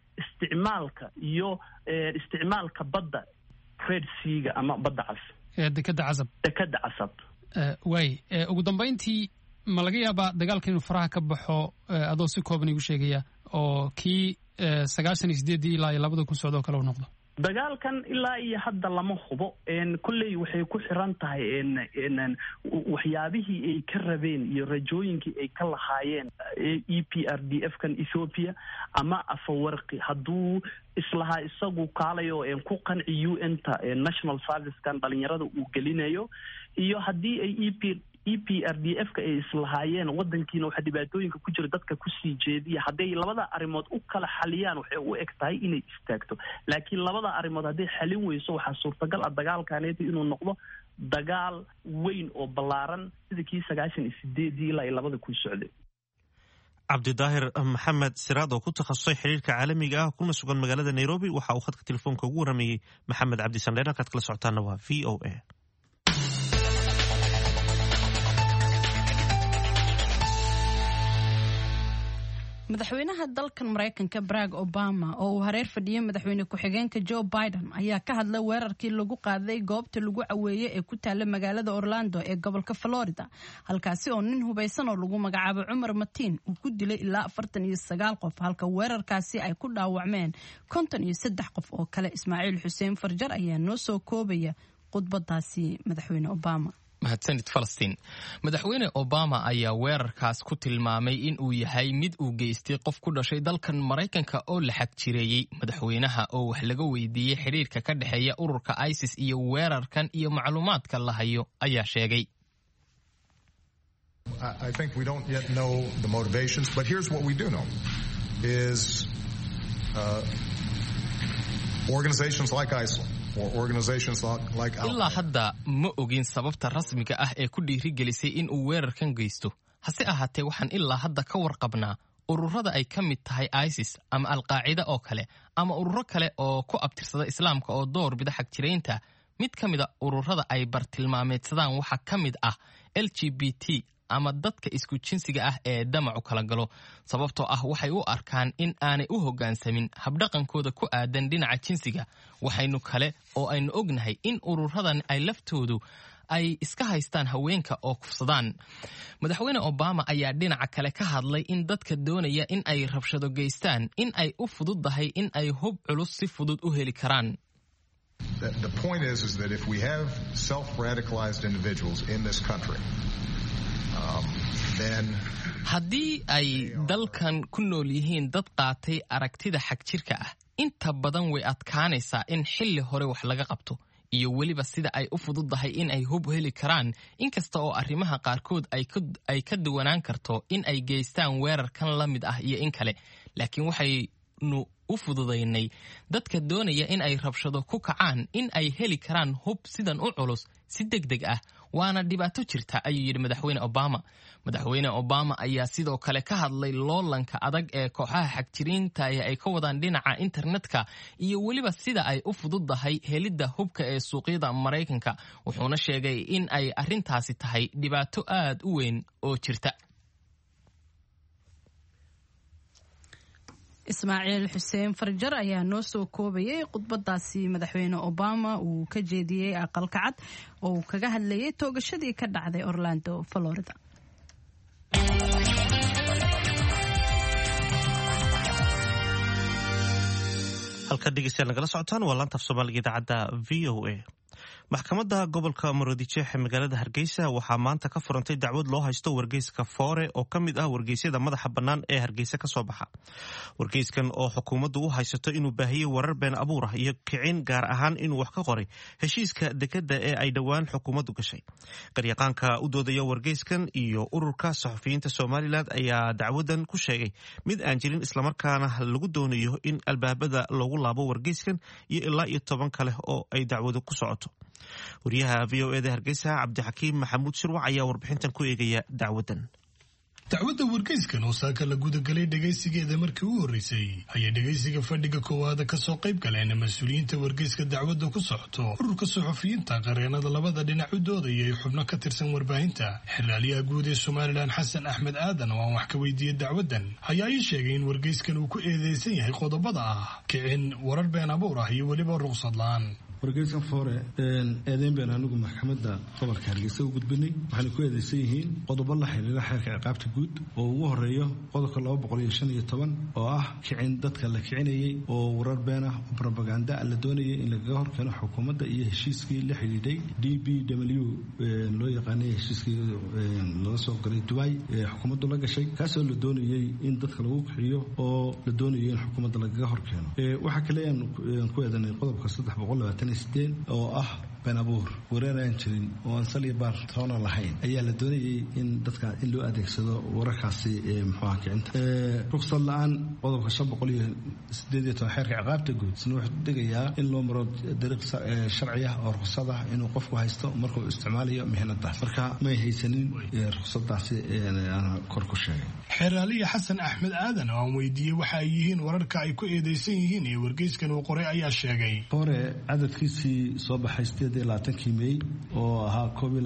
isticmaalka badda Red Sea ama badda cas dekada casab ugu dambeyntii ma laga yaabaa dagaalka inuu faraha ka baxo adoo si kooban igu sheegaya oo kii 98 ilaa 2000 socdo kale uu noqdo dagaalkan ilaa iyo hadda lama hubo kulley waxay ku xiran tahay waxyaabihii ay ka rabeen iyo rajooyinkii ay ka lahaayeen EPRDF kan Ethiopia ama Afwerqi hadduu islaha isagu kaalayo ku qanci UN-ta national service kan dhalinyarada uu gelinayo iyo haddii ay EPRDF-ka ay islahaayeen wadankiina waxa dhibaatooyinka ku jira dadka ku sii jeediya hadday labada arimood u kala xaliyaan waxay u eg tahay inay istaagto laakiin labada arimood hadday xalin weyso waxaa suurtagal ah dagaalkaneeta inuu noqdo dagaal weyn oo ballaaran sida kii 98 ilaa 2000 ku socday cabdidaahir maxamed siraad oo ku takhasusay xiriirka caalamiga ah kuna sugan magaalada Nairobi waxa uu khadka telefoonka ugu waramayay maxamed cabdi sandheer halkaad kala socotaana waa VOA madaxweynaha dalkan Mareykanka Barack Obama oo uu hareer fadhiyay madaxweyne ku-xigeenka Joe Biden ayaa ka hadlay weerarkii lagu qaaday goobta lagu caweeyay ee ku taala magaalada Orlando ee gobolka Florida halkaasi oo nin hubeysan oo lagu magacaabo Cumar Matiin uu ku dilay ilaa 49 qof halka weerarkaasi ay ku dhaawacmeen 53 qof oo kale Ismaaciil Xuseen Farjar ayaa noo soo koobaya khudbadaasi madaxweyne Obama mahadsanid Falastiin madaxweyne Obama ayaa weerarkaas ku tilmaamay in uu yahay mid uu geystay qof ku dhashay dalkan Mareykanka oo la xaq jireeyay madaxweynaha oo wax laga weydiiyay xiriirka ka dhaxeeya ururka ISIS iyo weerarkan iyo macluumaadka la hayo ayaa sheegay I think we don't yet know the motivations but here's what we do know is organizations like ISIL ilaa hadda ma ogin sababta rasmiga ah ee ku dhiirigelisay in uu weerarkan geysto hase ahaatee waxaan ilaa hadda ka warqabnaa ururada ay ka mid tahay ISIS ama Al-Qaacida oo kale ama ururo kale oo ku abtirsada islaamka oo door bida xaq jireynta mid ka mid ah ururada ay bartilmaameedsadaan waxa ka mid ah LGBT ama dadka isku jinsiga ah ee damacu kala galo sababtoo ah waxay u arkaan in aanay u hoggaansamin habdhaqankooda ku aadan dhinaca jinsiga waxaynu kale oo aynu ognahay in ururadan ay laftoodu ay iska haystaan haweenka oo kufsadaan. Madaxweyne Obama ayaa dhinaca kale ka hadlay in dadka doonaya in ay rabshado geystaan in ay u fududahay in ay hub culus si fudud u heli karaan. The point is that if we have self-radicalized individuals in this country, then haddii ay dalkan ku nool yihiin dad qaatay aragtida xagjirka ah, inta badan way adkaanaysaa in xilli hore wax laga qabto, iyo weliba sida ay u fududahay in ay hub heli karaan, inkasta oo arrimaha qaarkood ay ka duwanaan karto in ay geystaan weerarkan la mid ah iyo in kale. Laakiin waxaynu u fududaynay dadka doonaya in ay rabshado ku kacaan in ay heli karaan hub sidan u culus si degdeg ah, waana dhibaato jirta, ayuu yidhi Madaxweyne Obama. Madaxweyne Obama ayaa sidoo kale ka hadlay loolanka adag ee kooxaha xagjiriinta ee ay ka wadaan dhinaca internetka iyo weliba sida ay u fududahay helidda hubka ee suuqyada Maraykanka, wuxuuna sheegay in ay arrintaasi tahay dhibaato aad u weyn oo jirta. Ismaaciil Xuseen Farjar ayaa noo soo koobayay khudbadaasi madaxweyne Obama uu ka jeediyey aqalka cad oo uu kaga hadlayay toogashadii ka dhacday Orlando, Florida. halka dhegeystayaal nagala socotaan waa laanta af Soomaaliga idaacadda VOA. maxkamadda gobolka Maroodijeex ee magaalada Hargeysa waxaa maanta ka furantay dacwad loo haysto wargeyska Foore oo ka mid ah wargeysyada madaxa bannaan ee Hargeysa ka soo baxa. Wargeyskan oo xukuumaddu u haysato inuu baahiyey warar been abuur ah iyo kicin gaar ahaan inuu wax ka qoray heshiiska dekedda ee ay dhowaan xukuumaddu gashay. Qaryaqaanka u doodaya wargeyskan iyo ururka saxafiyiinta Somaliland ayaa dacwadan ku sheegay mid aan jirin islamarkaana lagu doonayo in albaabada loogu laabo wargeyskan iyo ilaa 10 kale oo ay dacwadu ku socoto. wariyaha VOA Hargeysa Cabdixakiim Maxamuud Shirwac ayaa warbixintan ku eegaya dacwadan. dacwadda wargeyskan oo saaka la gudagalay dhegaysigeeda markii ugu horreysay ayay dhegaysiga fadhiga koowaad ka soo qayb galeen mas-uuliyiinta wargeyska dacwadda ku socoto ururka saxafiyiinta qareenada labada dhinac u doodaya ee xubno ka tirsan warbaahinta. xirraaliyaha guud ee Somaliland Xasan Axmed Aadan oo aan wax ka weydiiyey dacwaddan ayaa ii sheegay in wargeyskan uu ku eedeysan yahay qodobada ah kicin, warar been abuur ah iyo weliba ruqsad la'aan. wargeyskan Foore eedeyn been anigu maxkamadda gobolka Hargeysa u gudbinay waxaana ku eedeysan yihiin qodobo la xiriira xeerka ciqaabta guud oo ugu horeeyo qodobka 215 oo ah kicin dadka la kicinayay oo warar been ah oo propaganda la doonayay in laga horkeeno xukuumadda iyo heshiiskii la xidhiidhay DPW loo yaqaanay heshiiskii laga soo galay Dubai ee xukuumaddu la gashay kaasoo la doonayay in dadka lagu kiciyo oo la doonayay in xukuumadda laga horkeeno. waxa kale aan ku eedanay qodobka 320 oo ah been abuur warar aan jirin oo aan sal iyo baar toona lahayn ayaa la doonayay in dadka in loo adeegsado wararkaasi muxuu kicinta. ruqsad la'aan qodobka 518 xeerka ciqaabta guud isna wuxuu dhigayaa in loo maro dariiq sharci ah oo ruqsad ah inuu qofku haysto markuu isticmaalayo mihnadaas. marka may haysanin ruqsadaasi aan kor ku sheegay. xirraaliye Xasan Axmed Aadan oo aan weydiiyey waxa ay yihiin wararka ay ku eedeysan yihiin ee wargeyskan uu qoray ayaa sheegay. Foore cadadkiisii soo baxay 28 May oo ahaa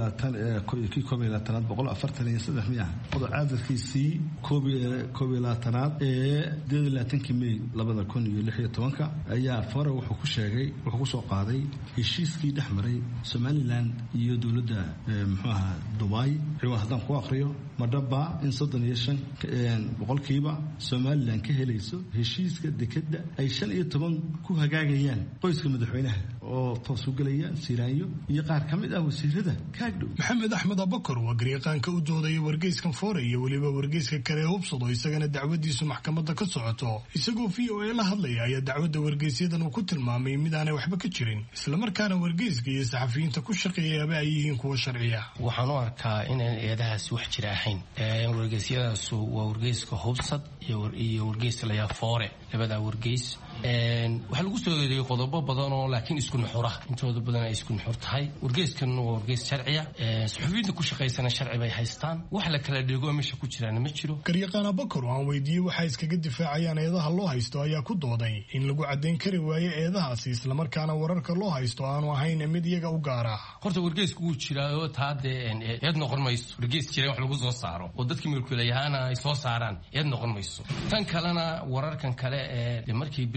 143 miya qodob cadadkiisii 22 ee 28 May 2016 ayaa Foore wuxuu ku sheegay wuxuu ku soo qaaday heshiiskii dhexmaray Somaliland iyo dawladda muxuu ahaa Dubai. haddaan ku aqriyo madaba in 35% Somaliland ka helayso heshiiska dekedda ay 15 ku hagaagayaan qoyska madaxweynaha oo toos u galaya Siraayo iyo qaar ka mid ah wasiirada kaagdhow. Maxamed Axmed Abakar waa qaryaqaanka u doodaya wargeyskan Foore iyo weliba wargeyska kale hubsado isagana dacwadiisu maxkamadda ka socoto. isagoo VOA la hadlaya ayaa dacwadda wargeysyadan uu ku tilmaamay mid aanay waxba ka jirin isla markaana wargeyska iyo saxafiyiinta ku shaqeeyaba ay yihiin kuwa sharciya. waxaan u arkaa inaan eedahaas wax jira ahayn. wargeysyadaas waa wargeyska hubsad iyo wargeyska la yahay Foore labada wargeys waxa lagu soo eedeeyay qodobo badan oo laakiin isku nuxura intooda badan ay isku nuxur tahay. wargeyskan waa wargeys sharciya saxafiyiinta ku shaqeysana sharci bay haystaan wax la kala dhigo meesha ku jiraan ma jiro. qaryaqaan Abakar oo aan weydiiyey waxa iskaga difaacayaan eedaha loo haysto ayaa ku dooday in lagu cadeyn kari waayo eedahaasi isla markaana wararka loo haysto aanu ahayn mid iyaga u gaar ah. horta wargeysku uu jiraayo taade eed noqon mayso. wargeys jiray wax lagu soo saaro oo dadkii milkiilayaana ay soo saaraan eed noqon mayso. tan kalena wararkan kale ee markii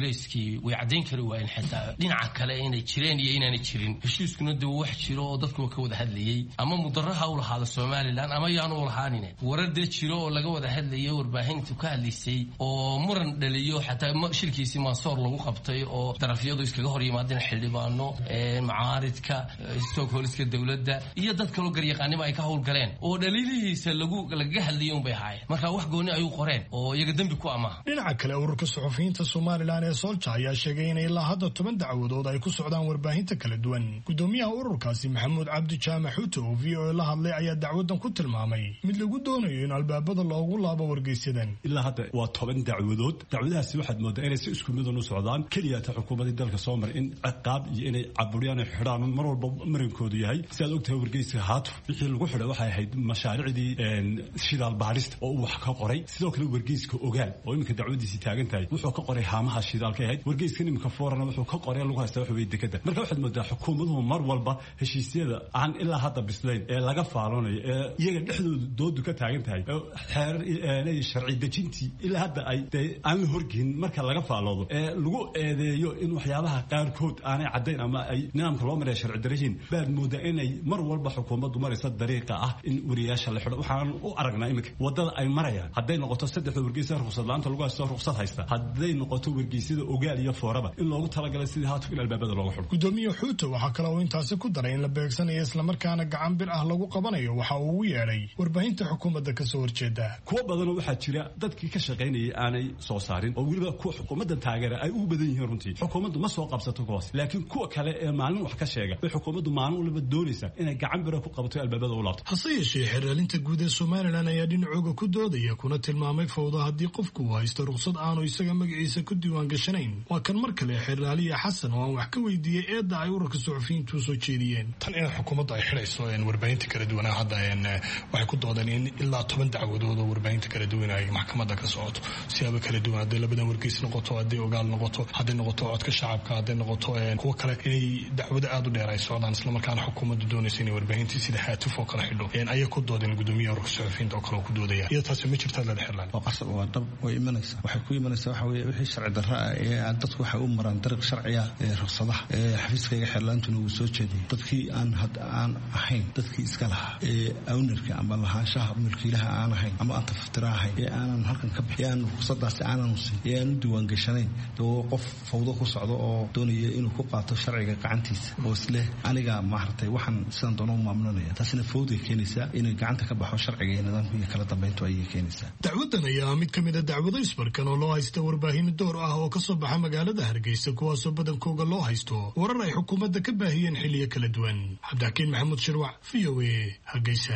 wargeyskii way caddayn kari waayeen xitaa dhinaca kale inay jireen iyo inaanay jirin heshiiskuna dee wax jiro oo dadku ka wada hadlayey ama mudaraha u lahaada somalilan ama yaanu u lahaanine warar dee jiro oo laga wada hadlayay warbaahintu ka hadlaysay oo muran dhaliyo xataa shirkiisii mansoor lagu qabtay oo darafyadu iskaga hor yimaadeen xildhibaano macaaridka stockholmska dowladda iyo dad kaloo garyaqaanimo ay ka howlgaleen oo dhaliilihiisa lagaga hadlayay unbay ahaayeen marka wax gooni ayuu qoreen oo iyaga dembi ku amaha. dhinaca kale ururka suxufiyiinta somalilan ee solja ayaa sheegay inay ilaa hadda 10 dacwadood ay ku socdaan warbaahinta kala duwan. gudoomiyaha ururkaasi maxamuud cabdi jaamac xuuto oo VOA la hadlay ayaa dacwadan ku tilmaamay mid lagu doonayo in albaabada loogu laabo wargeysadan. ilaa hadda waa 10 dacwadood. dacwadahaasi waxaad moodaa inay si isku mid u socdaan kaliya ta xukuumadda dalka Soomaaliya in ciqaab iyo inay caburiyaan xidhaan mar walba marinkoodu yahay. sidaad ogtahay wargeyska haatuf wixii lagu xidhay waxay ahayd mashaariicdii shidaal baarista oo wax ka qoray. sidoo kale wargeyska ogaal oo iminka dacwadiisi taagan tahay wuxuu ka qoray haamaha shidaalka ahayd. wargeyska iminka foorana wuxuu ka qoray lagu haystaa wax weey dekada. marka waxaad moodaa xukuumaduhu mar walba heshiisyada aan ilaa hadda bislayn ee laga faaloonayo ee iyaga dhexdooda doodu ka taagan tahay xeer sharci dejintii ilaa hadda ay aan la horgeyn marka laga faaloodo ee lagu eedeeyo in waxyaabaha qaarkood aanay caddayn ama ay nidaamka loo maray sharci darajin baad moodaa inay mar walba xukuumaddu maraysa dariiqa ah in wariyaasha la xidho. waxaan u aragnaa iminka wadada ay marayaan hadday noqoto saddexda wargeysa ruqsad laanta lagu haysto ruqsad haysta hadday noqoto wargeysada ogaal iyo fooraba in loogu talagalay sidii haatuf in albaabada loogu xidho. gudoomiye xuuto waxaa kale oo intaasi ku daray in la beegsanayo islamarkaana gacan bir ah lagu qabanayo waxa uu ugu yeedhay warbaahinta xukuumadda ka soo horjeeda. kuwa badanoo waxaa jira dadkii ka shaqaynayay aanay soo saarin oo weliba kuwa xukuumadda taageera ay ugu badan yihiin runtii. xukuumaddu ma soo qabsato kuwaas laakiin kuwa kale ee maalin wax ka sheega bay xukuumaddu maalin waliba doonaysaa inay gacan bira ku qabato albaabada u laabto. hase yeeshee xeraalinta guud ee somalilan ayaa dhinacooga ku doodaya kuna tilmaamay fawdo haddii qofku uu haysto ruqsad aanu isaga magaciisa ku diiwaan gashanayn. waa kan mar kale xeraaliya xasan oo aan wax ka weydiiyey eedda ay ururka suxufiyiintu soo jeediyeen. tan in xukuumaddu ay xidhayso warbaahinta kala duwanaa hadda waxay ku doodeen in ilaa 10 dacwadood oo warbaahinta kala duwan ay maxkamadda ka socoto siyaabo kala duwan hadday labadan wargeys noqoto hadday ogaal noqoto hadday noqoto codka shacabka hadday noqoto kuwa kale inay dacwado aad u dheer ay socdaan islamarkaana xukuumaddu doonaysa inay warbaahintii sida haatuf oo kala xidho ayay ku doodeen gudoomiyaha ururka suxufiyiinta oo kale oo ku doodaya iyo taasi ma jirtaa la xirlaan waa qasab waa dab way imanaysaa waxay ku imanaysaa waxa weeye wixii sharci darro ah ee dadku waxay u maraan dariiq sharciya ee ruqsadaha xafiiskayga xirlaantuna uu soo jeediyay dadkii aan ahayn dadkii iska lahaa ee ownerka ama lahaanshaha milkiilaha aan ahayn ama aan tafatira ahayn ee aanan halkan ka bixin aan ruqsadaasi aanan usin ee aan u diiwaan gashanayn oo qof fawdo ku socdo oo doonaya inuu ku qaato sharciga gacantiisa oo isle aniga maartay waxaan sidan doono u maamulanaya taasina fawdo ay keenaysaa inay gacanta ka baxo sharciga iyo nidaamka iyo kala dambeyntu ayay keenaysaa. dacwadan ayaa mid ka mid a dacwado isbarkan oo loo haysta warbaahin door ah oo ka soo baxa magaalada Hargeysa kuwaasoo badankooga loo haysto warar ay xukuumadda ka baahiyeen xilliyo kala duwan. cabdixakiin maxamuud shirwac VOA Hargeysa.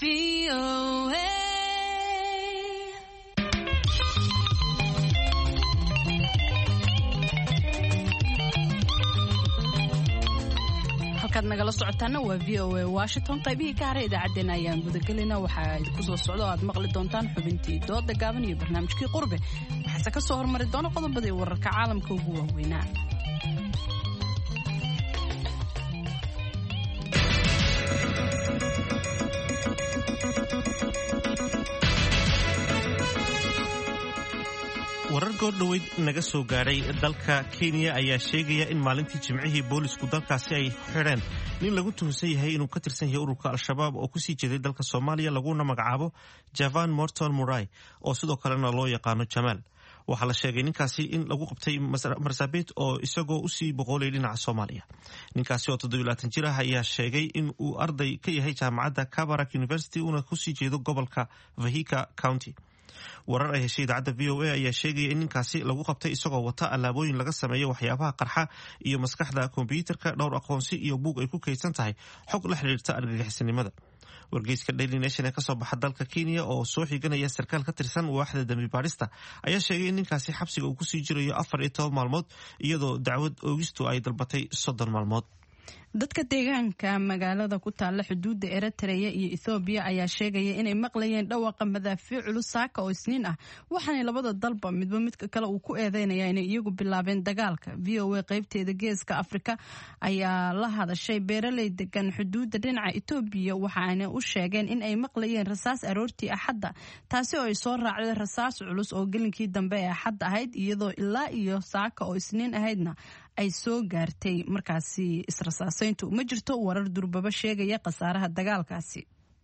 halkaad nagala socotaana waa VOA Washington. qaybihii ka haray idaacaddeenna ayaan gudagelayna waxaa idinku soo socda oo aad maqli doontaan xubintii dooda gaaban iyo barnaamijkii qurbe waxaase ka soo hormari doona qodobadii wararka caalamka ugu waaweynaa. warar goordhoweyd naga soo gaadhay dalka Kenya ayaa sheegaya in maalintii Jimcihii boolisku dalkaasi ay xireen nin lagu tuhunsan yahay inuu ka tirsan yahay ururka Al-Shabaab oo ku sii jeeday dalka Soomaaliya laguna magacaabo Javan Morton Murai oo sidoo kalena loo yaqaano Jamal. waxaa la sheegay ninkaasi in lagu qabtay Marsabit oo isagoo u sii boqolay dhinaca Soomaaliya. ninkaasi oo 27 jir ah ayaa sheegay in uu arday ka yahay jaamacadda Kabarak University una ku sii jeedo gobolka Vihiga County. warar ay heshay idaacadda VOA ayaa sheegaya in ninkaasi lagu qabtay isagoo wata alaabooyin laga sameeyo waxyaabaha qarxa iyo maskaxda kombiyuutarka dhowr aqoonsi iyo buug ay ku kaydsan tahay xog la xiriirta argagixisnimada. wargeyska Daily Nation ee ka soo baxa dalka Kenya oo soo xiganaya sarkaal ka tirsan waaxda dambi baarista ayaa sheegay in ninkaasi xabsiga uu ku sii jirayo 14 maalmood iyadoo dacwad oogistu ay dalbatay 30 maalmood. dadka deegaanka magaalada ku taalla xuduudda Eritrea iyo Ethiopia ayaa sheegaya inay maqlayeen dhawaqa madaafiic culus saaka oo Isniin ah waxaana labada dalba midba midka kale uu ku eedeynaya inay iyagu bilaabeen dagaalka. VOA qaybteeda Geeska Afrika ayaa la hadashay beeraley degan xuduudda dhinaca Ethiopia waxaana u sheegeen in ay maqlayeen rasaas aroortii Axadda taasi oo ay soo raacday rasaas culus oo gelinkii dambe ee Axadda ahayd iyadoo ilaa iyo saaka oo Isniin ahaydna ay soo gaartay markaasi israsaasayntu ma jirto warar durbaba sheegaya khasaaraha dagaalkaasi.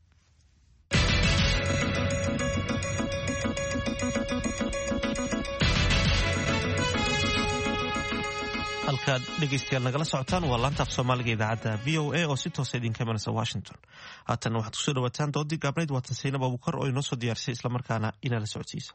halkaad dhegaystayaal nagala socotaan waa laanta af soomaaliga idaacadda VOA oo si toosa idinka imanaysa Washington. haatan waxaad kusoo dhawaataan doodii gaabnayd waatan Saynab Abuukar oo inoo soo diyaarisay islamarkaana inala socodsiisa.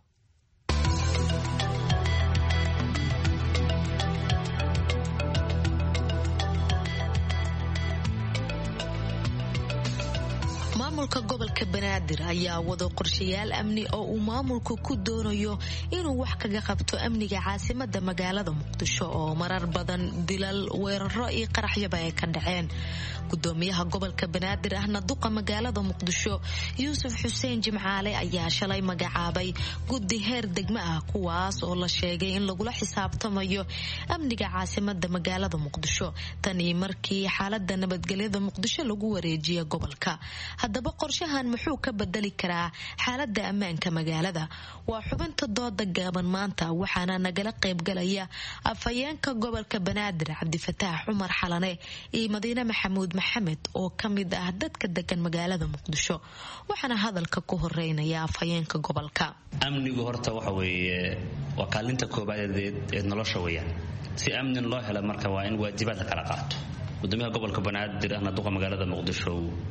maamulka gobolka Banaadir ayaa wado qorshayaal amni oo uu maamulku ku doonayo inuu wax kaga qabto amniga caasimadda magaalada Muqdisho oo marar badan dilal weeraro iyo qaraxyaba ay ka dhaceen. gudoomiyaha gobolka Banaadir ahna duqa magaalada Muqdisho Yuusuf Xuseen Jimcaale ayaa shalay magacaabay guddi heer degmo ah kuwaas oo la sheegay in lagula xisaabtamayo amniga caasimadda magaalada Muqdisho tani markii xaaladda nabadgelyada Muqdisho lagu wareejiyay gobolka. haddaba qorshahan muxuu ka bedeli karaa xaaladda ammaanka magaalada? waa xubinta dooda gaaban maanta waxaana nagala qaybgalaya afhayeenka gobolka Banaadir Cabdifataax Cumar Xalane iyo Madiine Maxamuud Maxamed oo ka mid ah dadka degan magaalada Muqdisho. waxaana hadalka ku horeynaya afhayeenka gobolka. amnigu horta waxa weeye waa kaalinta koobaad ee nolosha weeyaan. si amni loo helo marka waa in waajibaad la kala qaato. gudoomiyaha gobolka Banaadir ahna duqa magaalada Muqdisho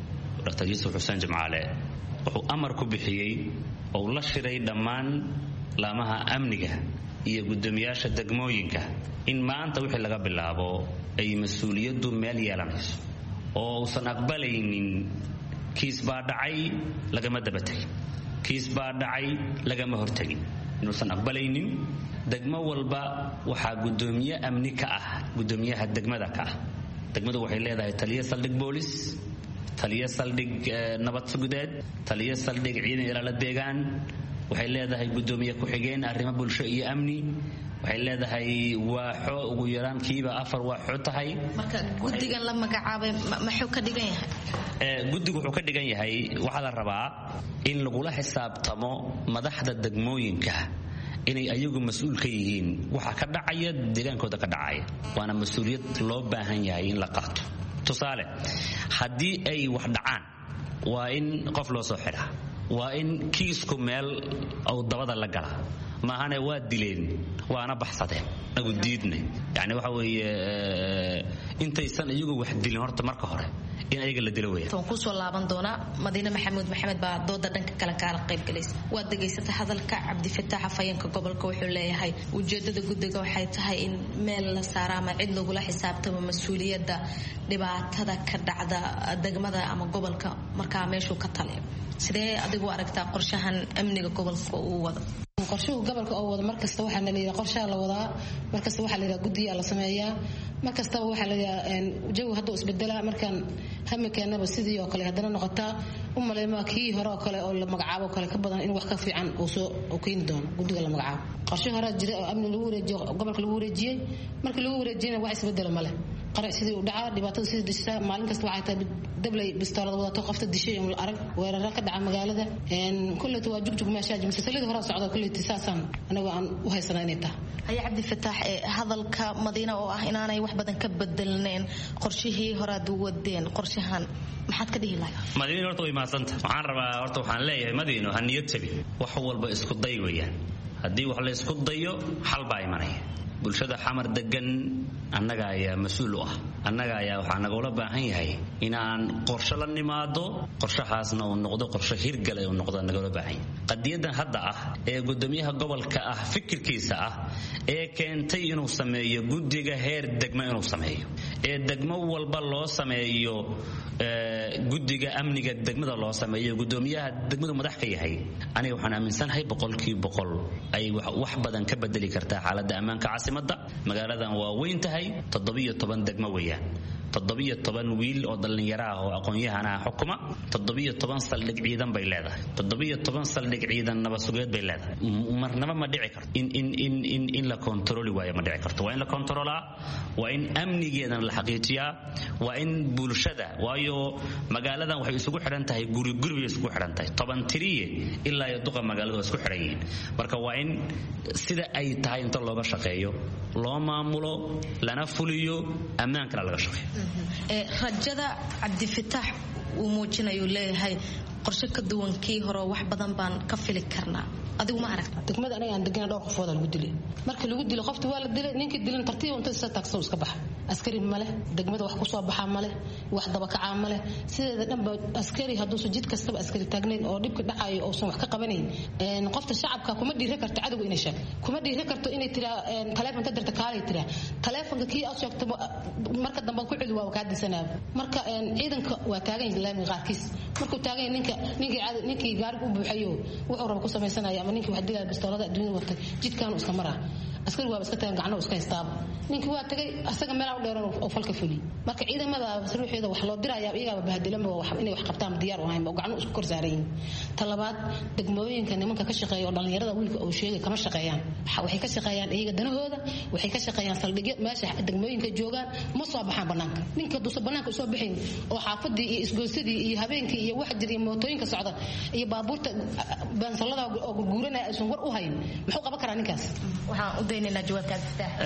Dr. Yuusuf Xuseen Jimcaale wuxuu amar ku bixiyay oo la shiray dhammaan laamaha amniga iyo gudoomiyaasha degmooyinka in maanta wixii laga bilaabo ay mas'uuliyaddu meel yeelanayso oo uusan aqbalaynin kiis baa dhacay lagama dabatagin, kiis baa dhacay lagama hortagin, inuusan aqbalaynin. degmo walba waxaa gudoomiye amni ka ah gudoomiyaha degmada ka ah. degmadu waxay leedahay taliye saldhig boolis, taliye saldhig nabad sugudeed, taliye saldhig ciidan ilaala deegaan, waxay leedahay gudoomiye ku-xigeen arrimo bulsho iyo amni, waxay leedahay waaxo ugu yaraan kiiba 4 waaxo tahay. marka guddigan la magacaabay maxuu ka dhigan yahay? guddigu wuxuu ka dhigan yahay waxaa la rabaa in lagula xisaabtamo madaxda degmooyinka inay ayagu mas'uul ka yihiin waxa ka dhacaya deegaankooda ka dhacaya, waana mas'uuliyad loo baahan yahay in la qaato. tusaale haddii ay wax dhacaan waa in qof loo soo xiraa, waa in kiisku meel uu dabada la gala, maahane waa dileen waana baxsadeen nagu diidnay. yani waxa weeye intaysan iyagu wax dilin horta marka hore in ayaga la dilo weeyaan. ku soo laaban doona Madiine Maxamuud Maxamed baa dooda dhanka kale ka qayb galaysa. waad degaysata hadalka Cabdifataax afhayeenka gobolka wuxuu leeyahay ujeedada guddiga waxay tahay in meel la saaro ama cid lagula xisaabtamo mas'uuliyadda dhibaatada ka dhacda degmada ama gobolka markaa meeshuu ka taliyo. sidee adigu aragtaa qorshahan amniga gobolka uu wado? qorshuhu gobolka oo wada markasta waxaa la leeyahay qorshaha la wadaa, markasta waxaa la leeyahay guddiga la sameeyaa, markasta waxaa la leeyahay jawi hadda isbedela markaan hamikeenaba sidii oo kale hadana noqotaa u maleema kii hore oo kale oo la magacaabo kale ka badan in wax ka fiican uu soo keeni doono guddiga la magacaabo. qorshe hore jira oo amni lagu wareejiyo gobolka lagu wareejiyay, markii lagu wareejiyay wax isbedel ma leh. qarax sidii u dhacaa dhibaatada sidii dhisa maalin kasta waxay tahay dablay bistoolada wadato qofta dishay in la arag weeraro ka dhaca magaalada kulleetu waa jugjug meesha jimsalada hore socdo kulleetu saasan anagu aan u haysanaa inay tahay. ay Cabdifataax hadalka Madiina oo ah inaanay wax badan ka bedelneen qorshihii hore aad u wadeen qorshahan maxaad ka dhihi lahayd? Madiina horta way maasanta. waxaan rabaa horta waxaan leeyahay Madiina ha niyad tabi wax walba isku day weeyaan. haddii wax la isku dayo xal baa imanaya. bulshada xamar degan annaga ayaa mas'uul u ah. annaga ayaa waxaa nagula baahan yahay inaan qorshe la nimaado, qorshahaasna uu noqdo qorshe hirgal ee uu noqdo nagula baahan yahay. qadiyadan hadda ah ee gudoomiyaha gobolka ah fikirkiisa ah ee keentay inuu sameeyo guddiga heer degmo inuu sameeyo ee degmo walba loo sameeyo guddiga amniga degmada loo sameeyo gudoomiyaha degmadu madax ka yahay. aniga waxaan aaminsanahay 100% ay wax badan ka bedeli kartaa xaaladda ammaanka caasimadda. magaaladan waa weyn tahay 17 degmo weeyaan. 17 wiil oo dhalinyaro ah oo aqoon-yahan ah xukuma 17 saldhig ciidan bay leedahay 17 saldhig ciidan nabasugeed bay leedahay marnaba ma dhici karto in la control waayo ma dhici karto waa in la controlaa waa in amnigeedan la xaqiijiyaa waa in bulshada waayo magaaladan waxay isugu xiran tahay guri isugu xiran tahay 10 tiriye ilaa iyo duqa magaalada isku xiran yihiin marka waa in sida ay tahay inta looga shaqeeyo loo maamulo lana fuliyo ammaankana laga shaqeeyo rajada Cabdifitaax uu muujinayo leeyahay qorshe ka duwan kii hore wax badan baan ka fili karnaa adigu ma aragta degmada aniga aan degan dhowr qofood lagu dilay markii lagu dilo qofti waa la dilay ninkii dilan tartiib inta isa taagso iska baxa askari male degmada wax ku soo baxa male wax daba kaca male sideeda dhanba askari hadduu soo jid kastaba askari taagnayn oo dhibka dhacayo oo san wax ka qabanayn qofta shacabka kuma dhiiri karto cadawga inay sheeg kuma dhiiri karto inay tira telefoonka dirta kaalay tira telefoonka kii aad sheegto marka dambe ku cili waa ka disanaa marka ciidanka waa taagan laami qaarkiis markuu taagan ninkii gaari u buuxayo wuxuu rabo ku sameysanayaa ama ninkii wax dilaa bistoolada adduunyada watay jidkaanu iska maraa askari waa iska tagan gacno iska haystaaba ninkii waa tagay asaga meel u dheeran oo falka fuli marka ciidamada ruuxeeda wax loo dirayaa iyaga bahadilama wax inay wax qabtaan diyaar u ahayn oo gacno isku kor saareen talabaad degmooyinka nimanka ka shaqeeya oo dhalinyarada wiilka oo sheegay kama shaqeeyaan waxay ka shaqeeyaan iyaga danahooda waxay ka shaqeeyaan saldhigyo meesha degmooyinka joogaan ma soo baxaan banaanka ninka duusa banaanka soo bixin oo xaafadii iyo isgoysadii iyo habeenkii iyo wax jir iyo mootooyinka socda iyo baabuurta bansalada oo guuranaya aysan war u hayn muxuu qaban karaa ninkaas waxaan u daynaynaa jawaabta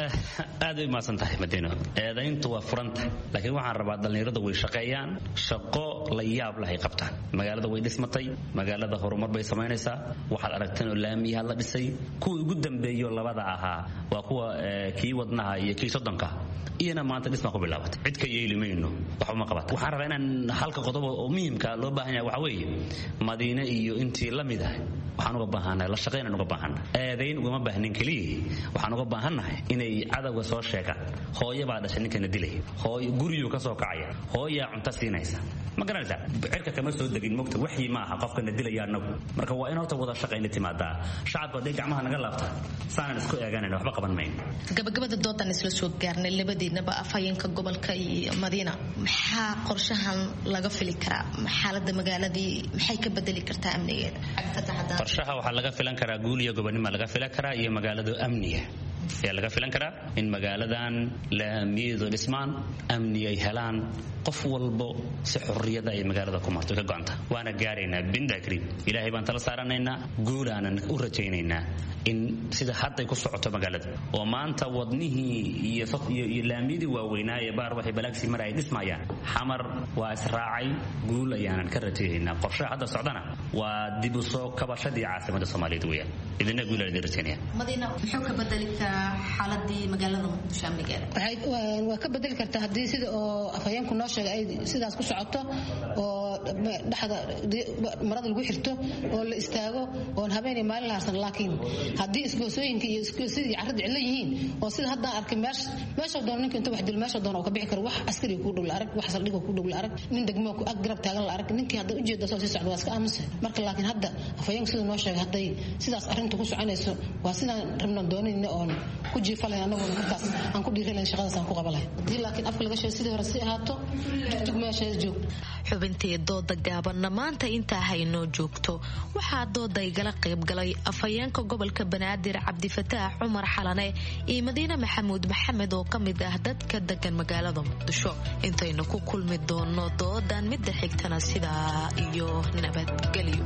aad ay maasan tahay Madiino eedayntu waa furanta laakiin waxaan rabaa dhalinyarada way shaqeeyaan shaqo la yaab leh ay qabtaan magaalada way dhismatay magaalada horumar bay sameynaysaa waxaad aragteen oo laamiyaha la dhisay kuwa ugu dambeeyo labada ahaa waa kuwa kii wadnaha iyo kii sodonka iyana maanta dhisma ku bilaabatay cid ka yeelimayno wax uma qabat waxaan rabaa inaan halka qodob oo muhiimka loo baahan yahay waxa weeye Madiina iyo intii la mid ah waxaan uga baahanahay la shaqeynaan uga baahanahay eedayn ugama baahnin kaliya waxaan uga baahanahay inay cadawga soo sheegaan hooyo baa dhashay ninkana dilay hooyo guriyo ka soo kacaya hooyo cunto siinaysa ma garanaysaa cirka kama soo degin mogta waxyi ma aha qofkana dilaya anagu marka waa in horta wada shaqeyn timaadaa shacabka haday gacmaha naga laabta saanan isku eeganayna waxba qaban mayn gabagabada doodan isla soo gaarnay labadiinaba afhayeenka gobolka iyo Madiina maxaa qorshahan laga fili karaa xaaladda magaaladii maxay ka bedeli kartaa amnigeeda qorshaha waxa laga filan karaa guul iyo gobonimo laga filan karaa iyo magaalada amniga ayaa laga filan karaa in magaaladan laamiyadu dhismaan amni ay helaan qof walbo si xurriyada ay magaalada ku marto ka go'anta waana gaaraynaa bindakri ilaahay baan tala saaranaynaa guulaanan u rajaynaynaa in sida hadda ku socoto magaalada oo maanta wadnihii iyo laamiyadii waaweynaaye baar waxay balaagsi mar ay dhismayaan xamar waa israacay guul ayaanan ka rajaynaynaa qorshaha hadda socdana waa dib u soo kabashadii caasimada Soomaaliyeed weeyaan idina guul ay rajaynayaan Madiina wuxuu ka bedeli karaa xaaladii magaalada Muqdisho amnigeeda waa ka bedeli kartaa haddii sida oo afhayeenku noo sheegay ay sidaas ku socoto oo dhaxda marada lagu xirto oo la istaago oo habeenay maalin la harsan laakiin haddii isgoosooyinka iyo isgoosadii carrada cilla yihiin oo sida hadda arkay meesha doon ninka inta wax dil meesha doon oo ka bixi karo wax askari ku dhow la arag wax saldhigo ku dhow la arag nin degmo ku ag garab taagan la arag ninkii hadda u jeedo soo sii socdo waa iska aaminsan marka laakiin hadda afhayeenku sida noo sheegay hadday sidaas arrintu ku soconayso waa sidaan rabnaan doonayna oon ku jiifalay anagu markaas aan ku dhiiray shaqadaas aan ku qabalay hadii laakiin afka laga sheego sidii hore si ahaato tug meesha joog xubintii dooda gaabanna maanta intaa haynoo joogto waxaa dooda igala qayb galay afhayeenka gobolka Banaadir Cabdifitaax Cumar Xalane iyo Madiina Maxamuud Maxamed oo kamid ah dadka degan magaalada Muqdisho intaynu ku kulmi doono doodan midda xigtana sidaa iyo nabadgelyo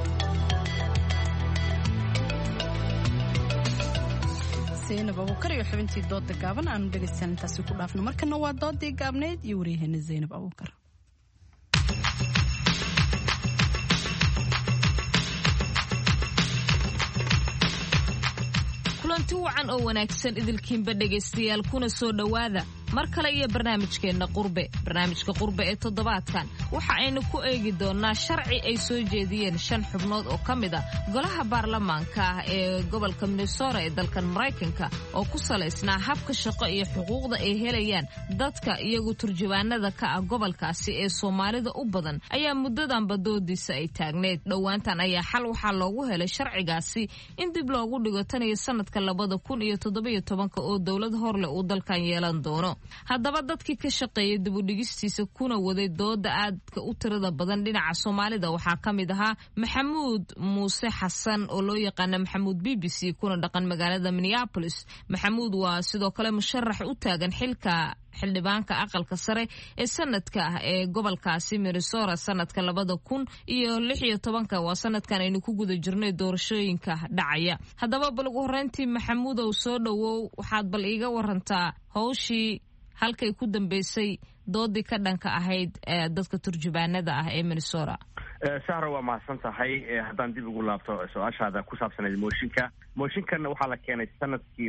Zainab Abuukar iyo xubintii dooda gaaban aanu dhageysan intaasi ku dhaafno markana waa doodii gaabneed iyo wariyaheenna Zainab Abuukar kulanti wacan oo wanaagsan idilkiinba dhegaystayaal kuna soo dhowaada mar kale iyo barnaamijkeenna barnaamijka qurbe ee toddobaadkan waxa aynu ku eegi doonaa sharci ay soo jeediyeen 5 xubnood oo ka mid ah golaha baarlamaanka ah ee gobolka Minnesota ee dalkan Mareykanka oo ku salaysnaa habka shaqo iyo xuquuqda ay helayaan dadka iyagu turjubaanada ka ah gobolkaasi ee Soomaalida u badan ayaa muddadanba doodiisa ay taagneed dhowaantan ayaa xal waxaa loogu helay sharcigaasi in dib loogu dhigo tan iyo sanadka 2017 oo dowlad horle uu dalkan yeelan doono haddaba dadkii ka shaqeeyay dibudhigistiisa kuna waday dooda aadka u tirada badan dhinaca soomaalida waxaa ka mid ahaa maxamuud muuse xasan oo loo yaqaana maxamuud BBC kuna dhaqan magaalada Minneapolis. Maxamuud waa sidoo kale musharax u taagan xilka xildhibaanka aqalka sare ee sanadka ah ee gobolkaasi Minnesota sanadka 2016 waa sanadkan aynu ku guda jirnay doorashooyinka dhacaya. haddaba bal ugu horreyntii maxamuud oo soo dhawow waxaad bal iiga warantaa hawshii halkay ku dambeysay doodii ka dhanka ahayd dadka turjubaanada ah ee Minnesota. Sahra waa mahadsan tahay. haddaan dib ugu laabto su-aashaada ku saabsanayd mooshinkan waxaa la keenay sanadkii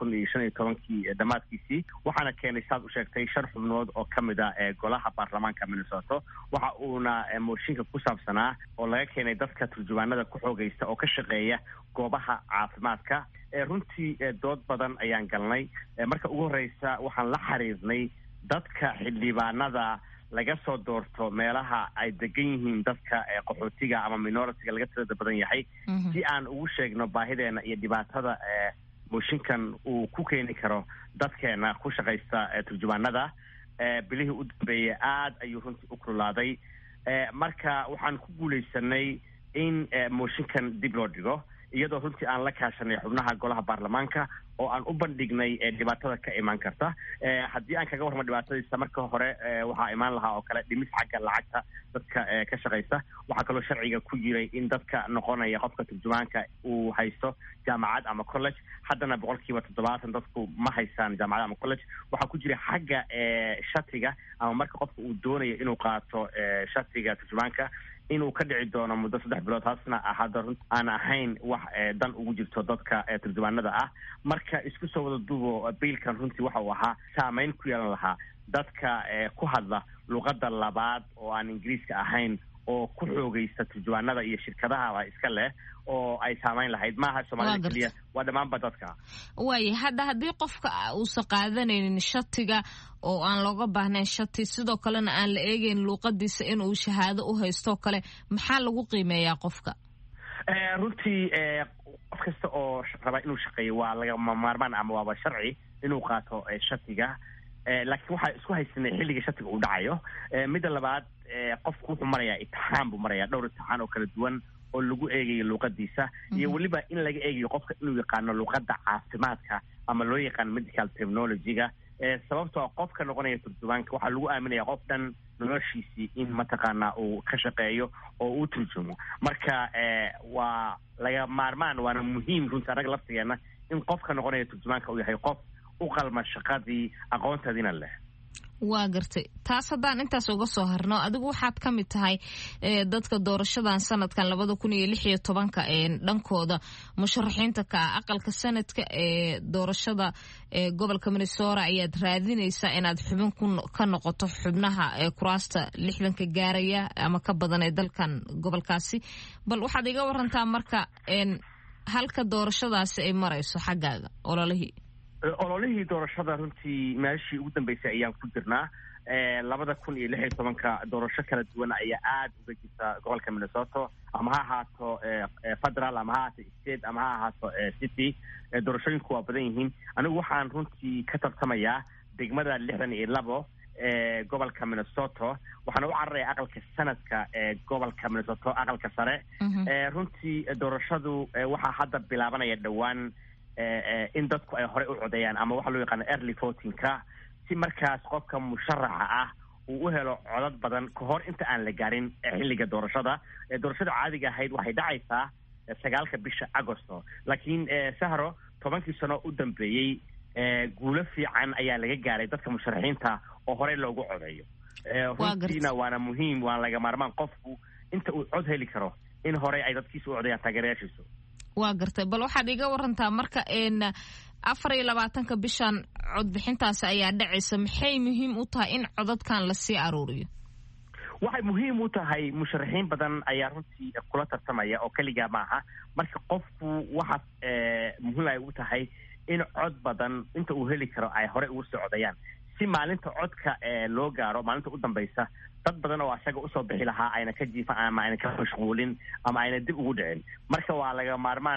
2015 dhammaadkiisii waxaana keenay saad u sheegtay 5 xubnood oo ka mid ah golaha baarlamaanka Minnesota. waxa uuna mooshinka ku saabsanaa oo laga keenay dadka turjubaanada ku xoogaysta oo ka shaqeeya goobaha caafimaadka. runtii dood badan ayaan galnay. marka ugu horeysa waxaan la xiriirnay dadka xildhibaanada laga soo doorto meelaha ay degan yihiin dadka qaxootiga ama minoritiga laga tirada badan yahay si aan ugu sheegno baahideena iyo dhibaatada mooshinkan uu ku keeni karo dadkeena ku shaqaysta turjubaanada. bilihii u dambeeyay aad ayuu runtii u kululaaday. marka waxaan ku guulaysanay in mooshinkan dib loo dhigo iyadoo runtii aan la kaashanay xubnaha golaha baarlamaanka oo aan u bandhignay dhibaatada ka imaan karta. haddii aan kaga warramo dhibaatadiisa marka hore waxaa imaan lahaa oo kale dhimis xagga lacagta dadka ka shaqaysa. waxaa kaloo sharciga ku jiray in dadka noqonaya qofka turjumaanka uu haysto jaamacad ama college. haddana 70% dadku ma haystaan jaamacad ama college. waxaa ku jira xagga shatiga ama marka qofka uu doonayo inuu qaato shatiga turjumaanka inuu ka dhici doono muddo 3 bilood. taasna hadda aan ahayn wax dan ugu jirto dadka turjubaanada ah. marka isku soo wada duubo biilkan runtii waxa uu ahaa saameyn ku yeelan lahaa dadka ku hadla luqadda labaad oo aan ingiriiska ahayn oo ku xoogaysta turjubaanada iyo shirkadaha iska leh oo ay saameyn lahayd. maaha Soomaalida kaliya waa dhammaanba dadka. hadda haddii qofka uusan qaadanaynin shatiga oo aan looga baahnayn shati sidoo kalena aan la eegayn luuqadiisa inuu shahaado u haysto kale maxaa lagu qiimeeyaa qofka? runtii qof kasta oo raba inuu shaqeeyo waa lagama maarmaan ama waaba sharci inuu qaato shatiga. laakiin waxaa isku haysanay xilliga shatiga uu dhacayo. midda labaad qofku wuxuu marayaa imtixaan buu marayaa dhowr imtixaan oo kala duwan oo lagu eegayo luuqadiisa iyo weliba in laga eegayo qofka inuu yaqaano luuqadda caafimaadka ama loo yaqaano medical terminology-ga. sababtoo qofka noqonaya turjumaanka waxaa lagu aaminaya qof dhan noloshiisii in mataqaanaa uu ka shaqeeyo oo uu turjumo. marka waa laga maarmaan waana muhiim runtii annaga laftigeena in qofka noqonaya turjumaanka uu yahay qof u qalma shaqadii aqoonteedina leh. waa gartay. taas haddaan intaas uga soo harno adigu waxaad ka mid tahay dadka doorashadan sanadkan 2016 dhankooda musharaxiinta ka aqalka sanadka ee doorashada gobolka Minnesota ayaad raadinaysaa inaad xubin ka noqoto xubnaha kuraasta 60 gaaraya ama ka badan ee dalkan gobolkaasi. bal waxaad iga warantaa marka halka doorashadaasi ay marayso xaggaaga ololihii doorashada runtii meeshii ugu dambeysay ayaan ku jirnaa. 2016 doorasho kala duwan ayaa aad uga jirta gobolka Minnesota ama ha ahaato federal ama ha ahaato state ama ha ahaato city. doorashooyinku waa badan yihiin. anigu waxaan runtii ka tartamayaa degmada 62 gobolka Minnesota. waxaan u cararaya aqalka sanadka gobolka Minnesota aqalka sare. runtii doorashadu waxaa hadda bilaabanaya dhowaan in dadku ay hore u codeeyaan ama waxa loo yaqaano early voting-ka si markaas qofka musharaxa ah uu u helo codad badan ka hor inta aan la gaarin xilliga doorashada. doorashada caadiga ahayd waxay dhacaysaa 9 bisha Agosto. laakiin Sahro 10 sano u dambeeyay guulo fiican ayaa laga gaaray dadka musharaxiinta oo hore loogu codeeyo. runtiina waana muhiim waan laga maarmaan qofku inta uu cod heli karo in hore ay dadkiisu u codeeyaan taageerayaashiisu. waa gartay. bal waxaad iga warantaa marka 24 bishan codbixintaasi ayaa dhacaysa maxay muhiim u tahay in codadkan la sii aruuriyo? waxay muhiim u tahay musharaxiin badan ayaa runtii kula tartamaya oo kaliya maaha. marka qofku waxa muhiim ay u tahay in cod badan inta uu heli karo ay hore ugu soo codayaan si maalinta codka loo gaaro maalinta u dambaysa dad badan oo asaga usoo bixi lahaa ayna ka jiifan ama ayna ka mashquulin ama ayna dib ugu dhicin. marka waa laga maarmaan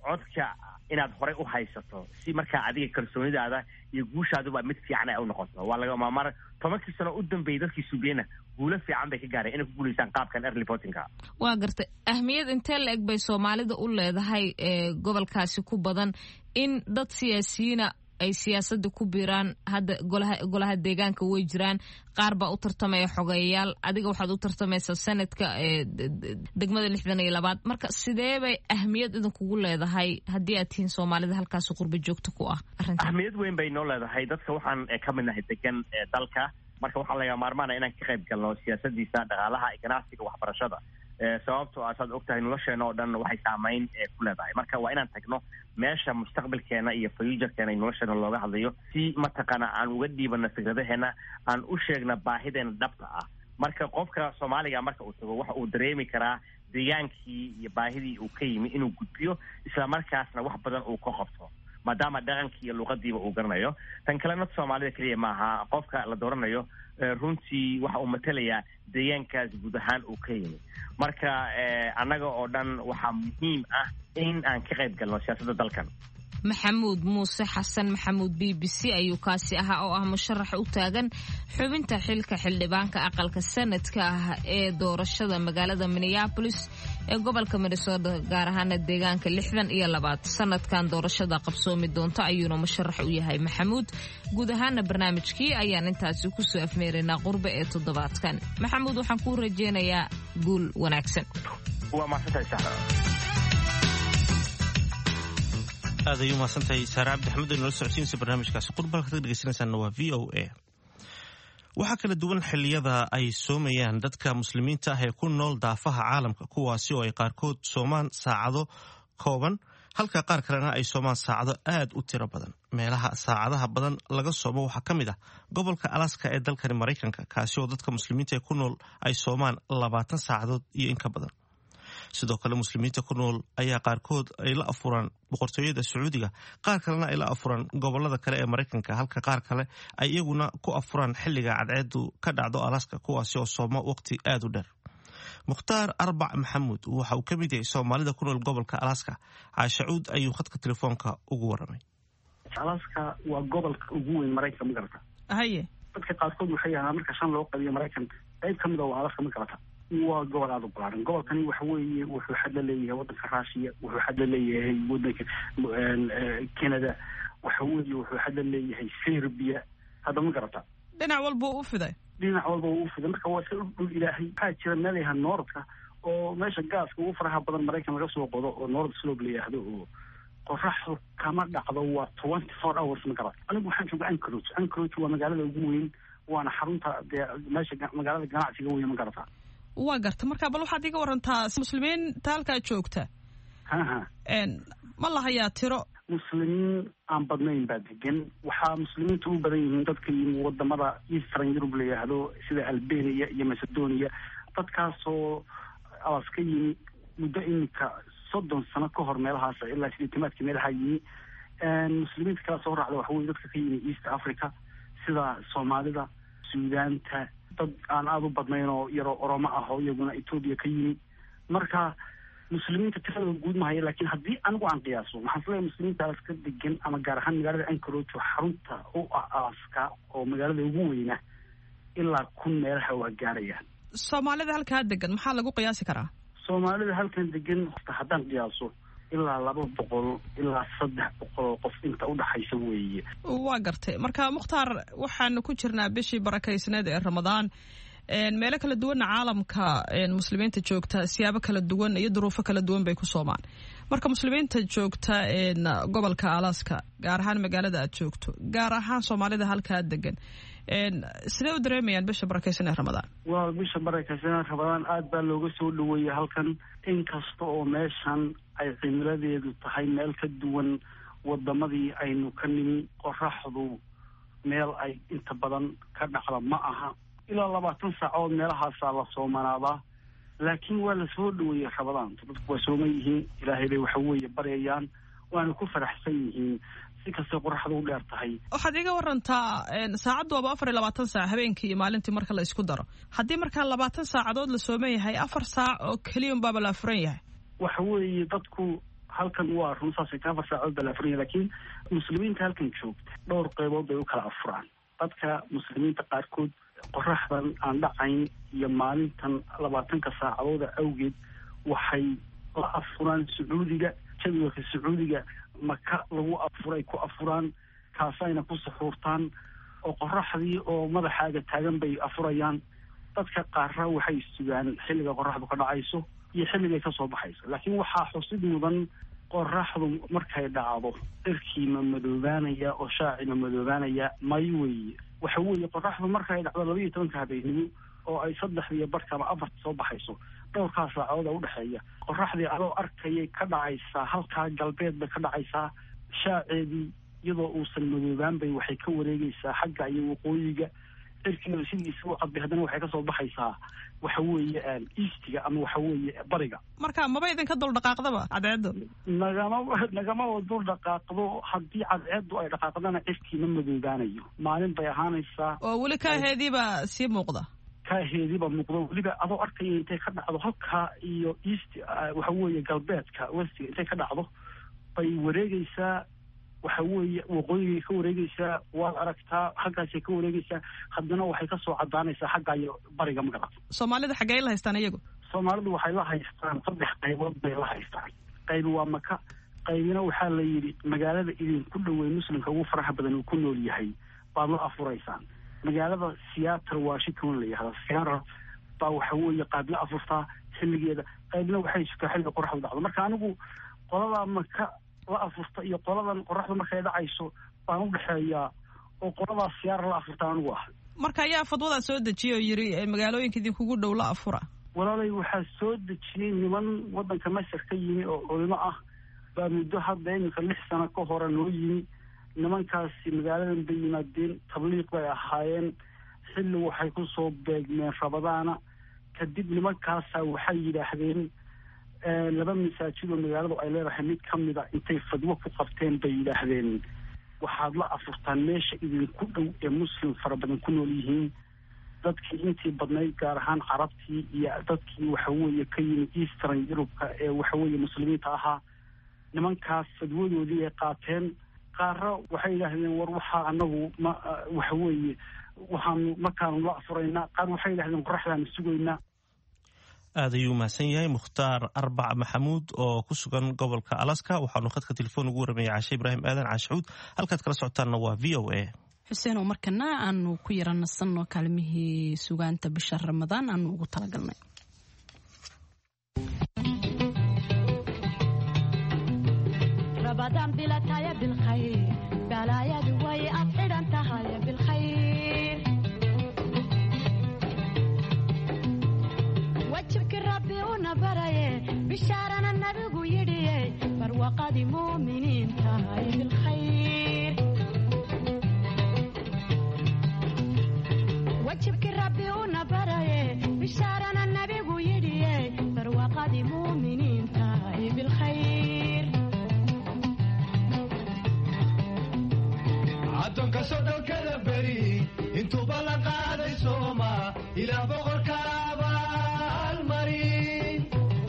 codka inaad horey u haysato si markaa adiga kalsoonidaada iyo guushaaduba mid fiican ay u noqoto. waa laga maamar 10 sano u dambeeyay dadkii Suugeena guulo fiican bay ka gaareen inay ku guuleystaan qaabkan early voting-ka. waa gartay ahmiyad intee la eg bay Soomaalida u leedahay gobolkaasi ku badan in dad siyaasiyiina ay siyaasadda ku biiraan. hadda golaha deegaanka way jiraan, qaar baa u tartamaya xogeeyayaal, adiga waxaad u tartamaysaa sanadka degmada 62. marka sidee bay ahmiyad idinkugu leedahay haddii aad tihiin Soomaalida halkaas qurba joogto ku ah arrintan? ahmiyad weyn bay noo leedahay. dadka waxaan ka mid nahay degan dalka, marka waxaa laga maarmaanaya inaan ka qayb galno siyaasadiisa, dhaqaalaha, ganacsiga, waxbarashada. sababtoo aad ogtahay nolosheena oo dhan waxay saameyn ku leedahay. marka waa inaan tagno meesha mustaqbalkeena iyo futurekeena iyo nolosheena looga hadlayo si mataqaana aan uga dhiibano fikradaheena, aan u sheegna baahideena dhabta ah. marka qofka Soomaaliga marka uu tago waxa uu dareemi karaa deegaankii iyo baahidii uu ka yimi inuu gudbiyo, isla markaasna wax badan uu ka qabto maadaama dhaqankii iyo luqadiiba uu garanayo. tan kalena Soomaalida kaliya maaha, qofka la dooranayo runtii waxa uu matalayaa deegaankaas guud ahaan uu ka yimi. marka annaga oo dhan waxaa muhiim ah in aan ka qayb galno siyaasadda dalkan. maxamuud muuse xasan maxamuud BBC ayuu kaasi ahaa oo ah musharax u taagan xubinta xilka xildhibaanka aqalka sanadka ah ee doorashada magaalada Minneapolis ee gobolka Minnesota, gaar ahaan deegaanka 62 sanadkan doorashada qabsoomi doonta ayuuna musharax u yahay maxamuud. guud ahaan barnaamijkii ayaan intaasi ku soo afmeerinaa qurbe ee toddobaadkan. maxamuud, waxaan kuu rajeynayaa guul wanaagsan. waa mahadsantahay. aad ayuu mahadsantahay Saare Cabdi Axmed oo nala socodsiinaysa barnaamijkaasi qurbalka ka dhegeysanaysaana waa VOA. waxaa kala duwan xilliyada ay soomayaan dadka muslimiinta ah ee ku nool daafaha caalamka, kuwaasi oo ay qaarkood soomaan saacado kooban halka qaar kalena ay soomaan saacado aad u tiro badan. meelaha saacadaha badan laga soomo waxaa ka mid ah gobolka Alaska ee dalkani Maraykanka, kaasi oo dadka muslimiinta ee ku nool ay soomaan 20 saacadood iyo in ka badan. sidoo kale muslimiinta ku nool ayaa qaarkood ay la afuraan boqortooyada Sacuudiga, qaar kalena ay la afuraan gobolada kale ee Maraykanka, halka qaar kale ay iyaguna ku afuraan xilliga cadceedu ka dhacdo Alaska, kuwaasi oo sooma waqti aad u dheer. Mukhtaar Arbac Maxamuud waxa uu ka mid yahay Soomaalida ku nool gobolka Alaska. Caasha Cuud ayuu khadka telefoonka ugu waramay. Alaska waa gobolka ugu weyn Maraykanka, ma garata? haye dadka qaarkood waxay ahaa marka 5 loo qabiyo Maraykanka qayb kamid ah Alaska, ma garata? waa gobol aad u ballaaran. gobolkani waxa weeye wuxuu xad la leeyahay waddanka Ruushia, wuxuu xad la leeyahay waddanka Canada, waxa weeye wuxuu xad la leeyahay Serbia. hadda ma garata? dhinac walba u fiday marka waa dhul ilaahay. waxaa jira meel yahay Noordka oo meesha gaaska ugu faraha badan Maraykan laga soo qodo oo Nord Slope la yiraahdo, oo qoraxdu kama dhacdo waa 24 hours, ma garata? anigu waxaan joogaa Anchorage waa magaalada ugu weyn, waana xarunta meesha magaalada ganacsiga weyn, ma garata? waa garta. marka bal waxaad iga warantaa muslimiinta halkaa joogta ma lahayaa tiro muslimiin aan badnayn baa degan. waxaa muslimiintu u badan yihiin dadka yimi wadamada Eastern Europe la yiraahdo sida Albania iyo Macedonia. dadkaasoo Alaska yimi muddo iminka 30 sano ka hor meelahaas ilaa 80 meelaha yimi. muslimiinta kala soo raacda waxa weeye dadka ka yimi East Africa sida Soomaalida, Suudaanta, dad aan aad u badnayn oo yaroo Oromo ah oo iyaguna Ethiopia ka yimi. marka muslimiinta tirada guud ma hayo, laakiin haddii anigu aan qiyaaso waxaan filayaa muslimiinta Alaska degan ama gaar ahaan magaalada Anchorage oo xarunta u ah Alaska oo magaalada ugu weyna ilaa 1,000 meelaha waa gaarayaan. Soomaalida halkaa degan maxaa lagu qiyaasi karaa? Soomaalida halkan degan haddaan qiyaaso ilaa 200 ilaa 300 qof inta u dhaxaysa weeye. waa gartay. marka Mukhtaar, waxaanu ku jirnaa bishii barakaysneed ee Ramadaan. meelo kala duwan caalamka muslimiinta joogta siyaabo kala duwan iyo duruufo kala duwan bay ku soomaan. marka muslimiinta joogta gobolka Alaska, gaar ahaan magaalada aad joogto, gaar ahaan Soomaalida halkaa degan, sidee u dareemayaan bisha barakaysan ee Ramadaan? waa bisha barakaysan ee Ramadaan aad baa looga soo dhaweeyay halkan, inkasta oo meeshan ay cimiladeedu tahay meel ka duwan wadamadii aynu ka nimi. qoraxdu meel ay inta badan ka dhacda ma aha. ilaa 20 saacadood meelahaasaa la soomanaadaa, laakiin waa la soo dhaweeyey Ramadaan. dadku waa sooman yihiin, ilaahay bay waxa weeye baryayaan, waana ku faraxsan yihiin si kastoo qoraxdu u dheer tahay. waxaad iga warantaa saacaddu waa 24 saac habeenkii iyo maalintii marka la isku daro. haddii markaa 20 saacadood la sooman yahay, 4 saac oo keliya unbaaba la afuran yahay. waxa weeye dadku halkan waa run saasay ka 4 saacadood baa la afuraya laakiin muslimiinta halkan joogta dhowr qaybood bay u kala afuraan dadka muslimiinta qaarkood qoraxdan aan dhacayn iyo maalintan 20 saacadood awgeed waxay la afuraan Sacuudiga jadwalka Sacuudiga maka lagu afuray ku afuraan kaasayna ku suxuurtaan oo qoraxdii oo madaxaaga taagan bay afurayaan dadka qaarra waxay sugaan xilliga qoraxdu ka dhacayso iyo xilliga ka soo baxayso laakiin waxaa xusid mudan qoraxdu markay dhacdo irkiima madoobaanaya oo shaacina madoobaanaya may weeye waxa weeye qoraxdu markay dhacdo 12 habeenimo oo ay 3 iyo barka ama 4 soo baxayso dhowrkaas saacadood u dhaxeeya qoraxdii adoo arkayay ka dhacaysa halka galbeed bay ka dhacaysaa shaaceedii iyadoo uusan madoobaan bay waxay ka wareegaysaa xagga iyo waqooyiga irkiina sidiisa u cadbay haddana waxay ka soo baxaysaa waxa weeye eastiga ama waxa weeye bariga marka maba idinka dul dhaqaaqdaba cadceedu nagama dul dhaqaaqdo haddii cadceedu ay dhaqaaqdana irkiina madoobaanayo maalin bay ahaanaysaa oo weli kaaheediiba sii muuqda kaaheediiba muuqdo weliba adoo arkaya intay ka dhacdo halka iyo east waxa weeye galbeedka westiga intay ka dhacdo bay wareegaysaa waxa weeye waqooyiga ka wareegaysaa waa aragtaa halkaasay ka wareegaysaa haddana waxay ka soo cadaanaysaa xagga iyo bariga magaalada soomaalida xaggee la haystaan iyagu soomaalidu waxay la haystaan 3 qaybood bay la haystaan qayb waa maka qaybina waxaa la yidhi magaalada idinku dhoweey muslimka ugu faraha badan uu ku nool yahay baad la afuraysaan magaalada Seattle Washington la yiraahdo Seattle baa waxa weeye qaab la afurtaa xilligeeda qaybna waxay sugaa xilliga qoraxdu dhacdo marka anigu qolada maka la afurta iyo qoladan qoraxdu markay dhacayso baan u dhaxeeyaa oo qolada Seattle la afurta anigu ah marka ayaa fadwada soo dejiyay yiri magaalooyinka idinku dhow la afura walaalay waxaa soo dejiyay niman wadanka Masar ka yimi oo culimo ah baa muddo hadda iminka 6 sano ka hor noo yimi nimankaasi magaaladan bay yimaadeen tabliiq bay ahaayeen xilli waxay ku soo beegmeen Rabadaana kadib nimankaasa waxay yidhaahdeen laba masaajid oo magaaladu ay leedahay mid kamida intay fadwo ku qabteen bay yidhaahdeen waxaad la afurtaan meesha idinku dhow ee muslim fara badan ku nool yihiin dadkii intii badnayd gaar ahaan carabtii iyo dadkii waxa weeye ka yimid eastern Europe ee waxa weeye muslimiinta ahaa nimankaas fadwadoodii ay qaateen qaarra waxay yidhaahdeen war waxaa anagu waxa weeye waxaan markaanu la afuraynaa qaar waxay yidhahdeen qoraxdaanu sugaynaa aad ayuu mahadsan yahay Mukhtaar Arbac Maxamuud oo ku sugan gobolka Alaska waxaanu khadka telefoon ugu waramayay Caashe Ibraahim Aadan Caashuud halkaad kala socotaanna waa VOA xuseen oo markana aanu ku yaranasano kaalmihii sugaanta bisha Ramadaan aanu ugu talagalnay Ramadan bila taya bil khayr balaayadu way afxidan tahay bil khayr wajibki rabbi una baraye bishaarana nabigu yidhiye barwaqadi muuminiin tahay bil khayr wajibki rabbi una baraye bishaarana nabigu yidhiye barwaqadi muuminiin tahay bil khayr addoonka sodhonkada beri intuuba la qaaday sooma ilaa boqorka abaalmarin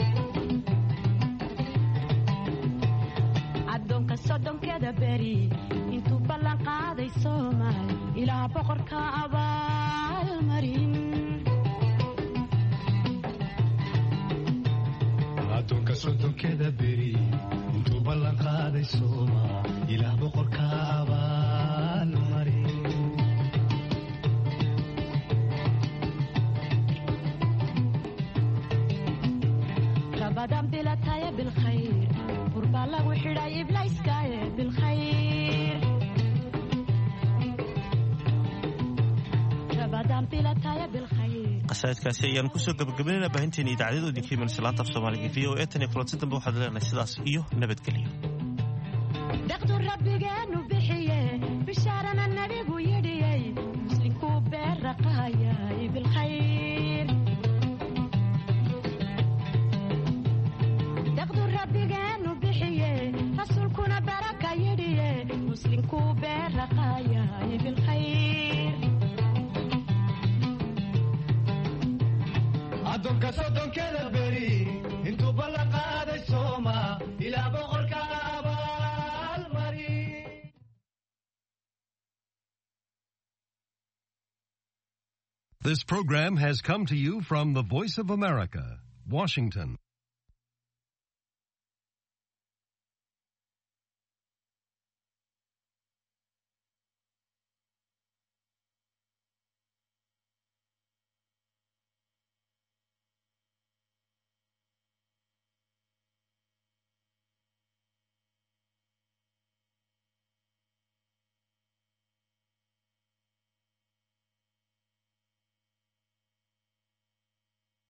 addoonka sodhonkada beri intuu ballan qaaday soomaal ilaa boqorka abaalmarin addoonka sodhonkada beri intuu ballan qaaday sooma ilaa boqorka abaalmarin Ramadan bila taya bil khayr qurba lagu xidhay iblayskaaye bil khayr Ramadan bila taya bil khayr qasaidkaasi ayaan ku soo gabagabeynaa baahinteena idaacadeedu idinka imanaysa laanta af Soomaaliga VOA tan iyo kulanti dambe waxaad leenahay sidaas iyo nabadgelyo daqdu rabbigeenu bixiye bishaarana nabigu yidhiyey muslimku beerraqaayay bil khayr daqdu rabbigeenu bixiye rasuulkuna baraka yidhiye muslimku beerraqaayay bil khayr addoonka soddonkada beri intuu ballan qaaday sooma ilaa boqor This program has come to you from the Voice of America, Washington.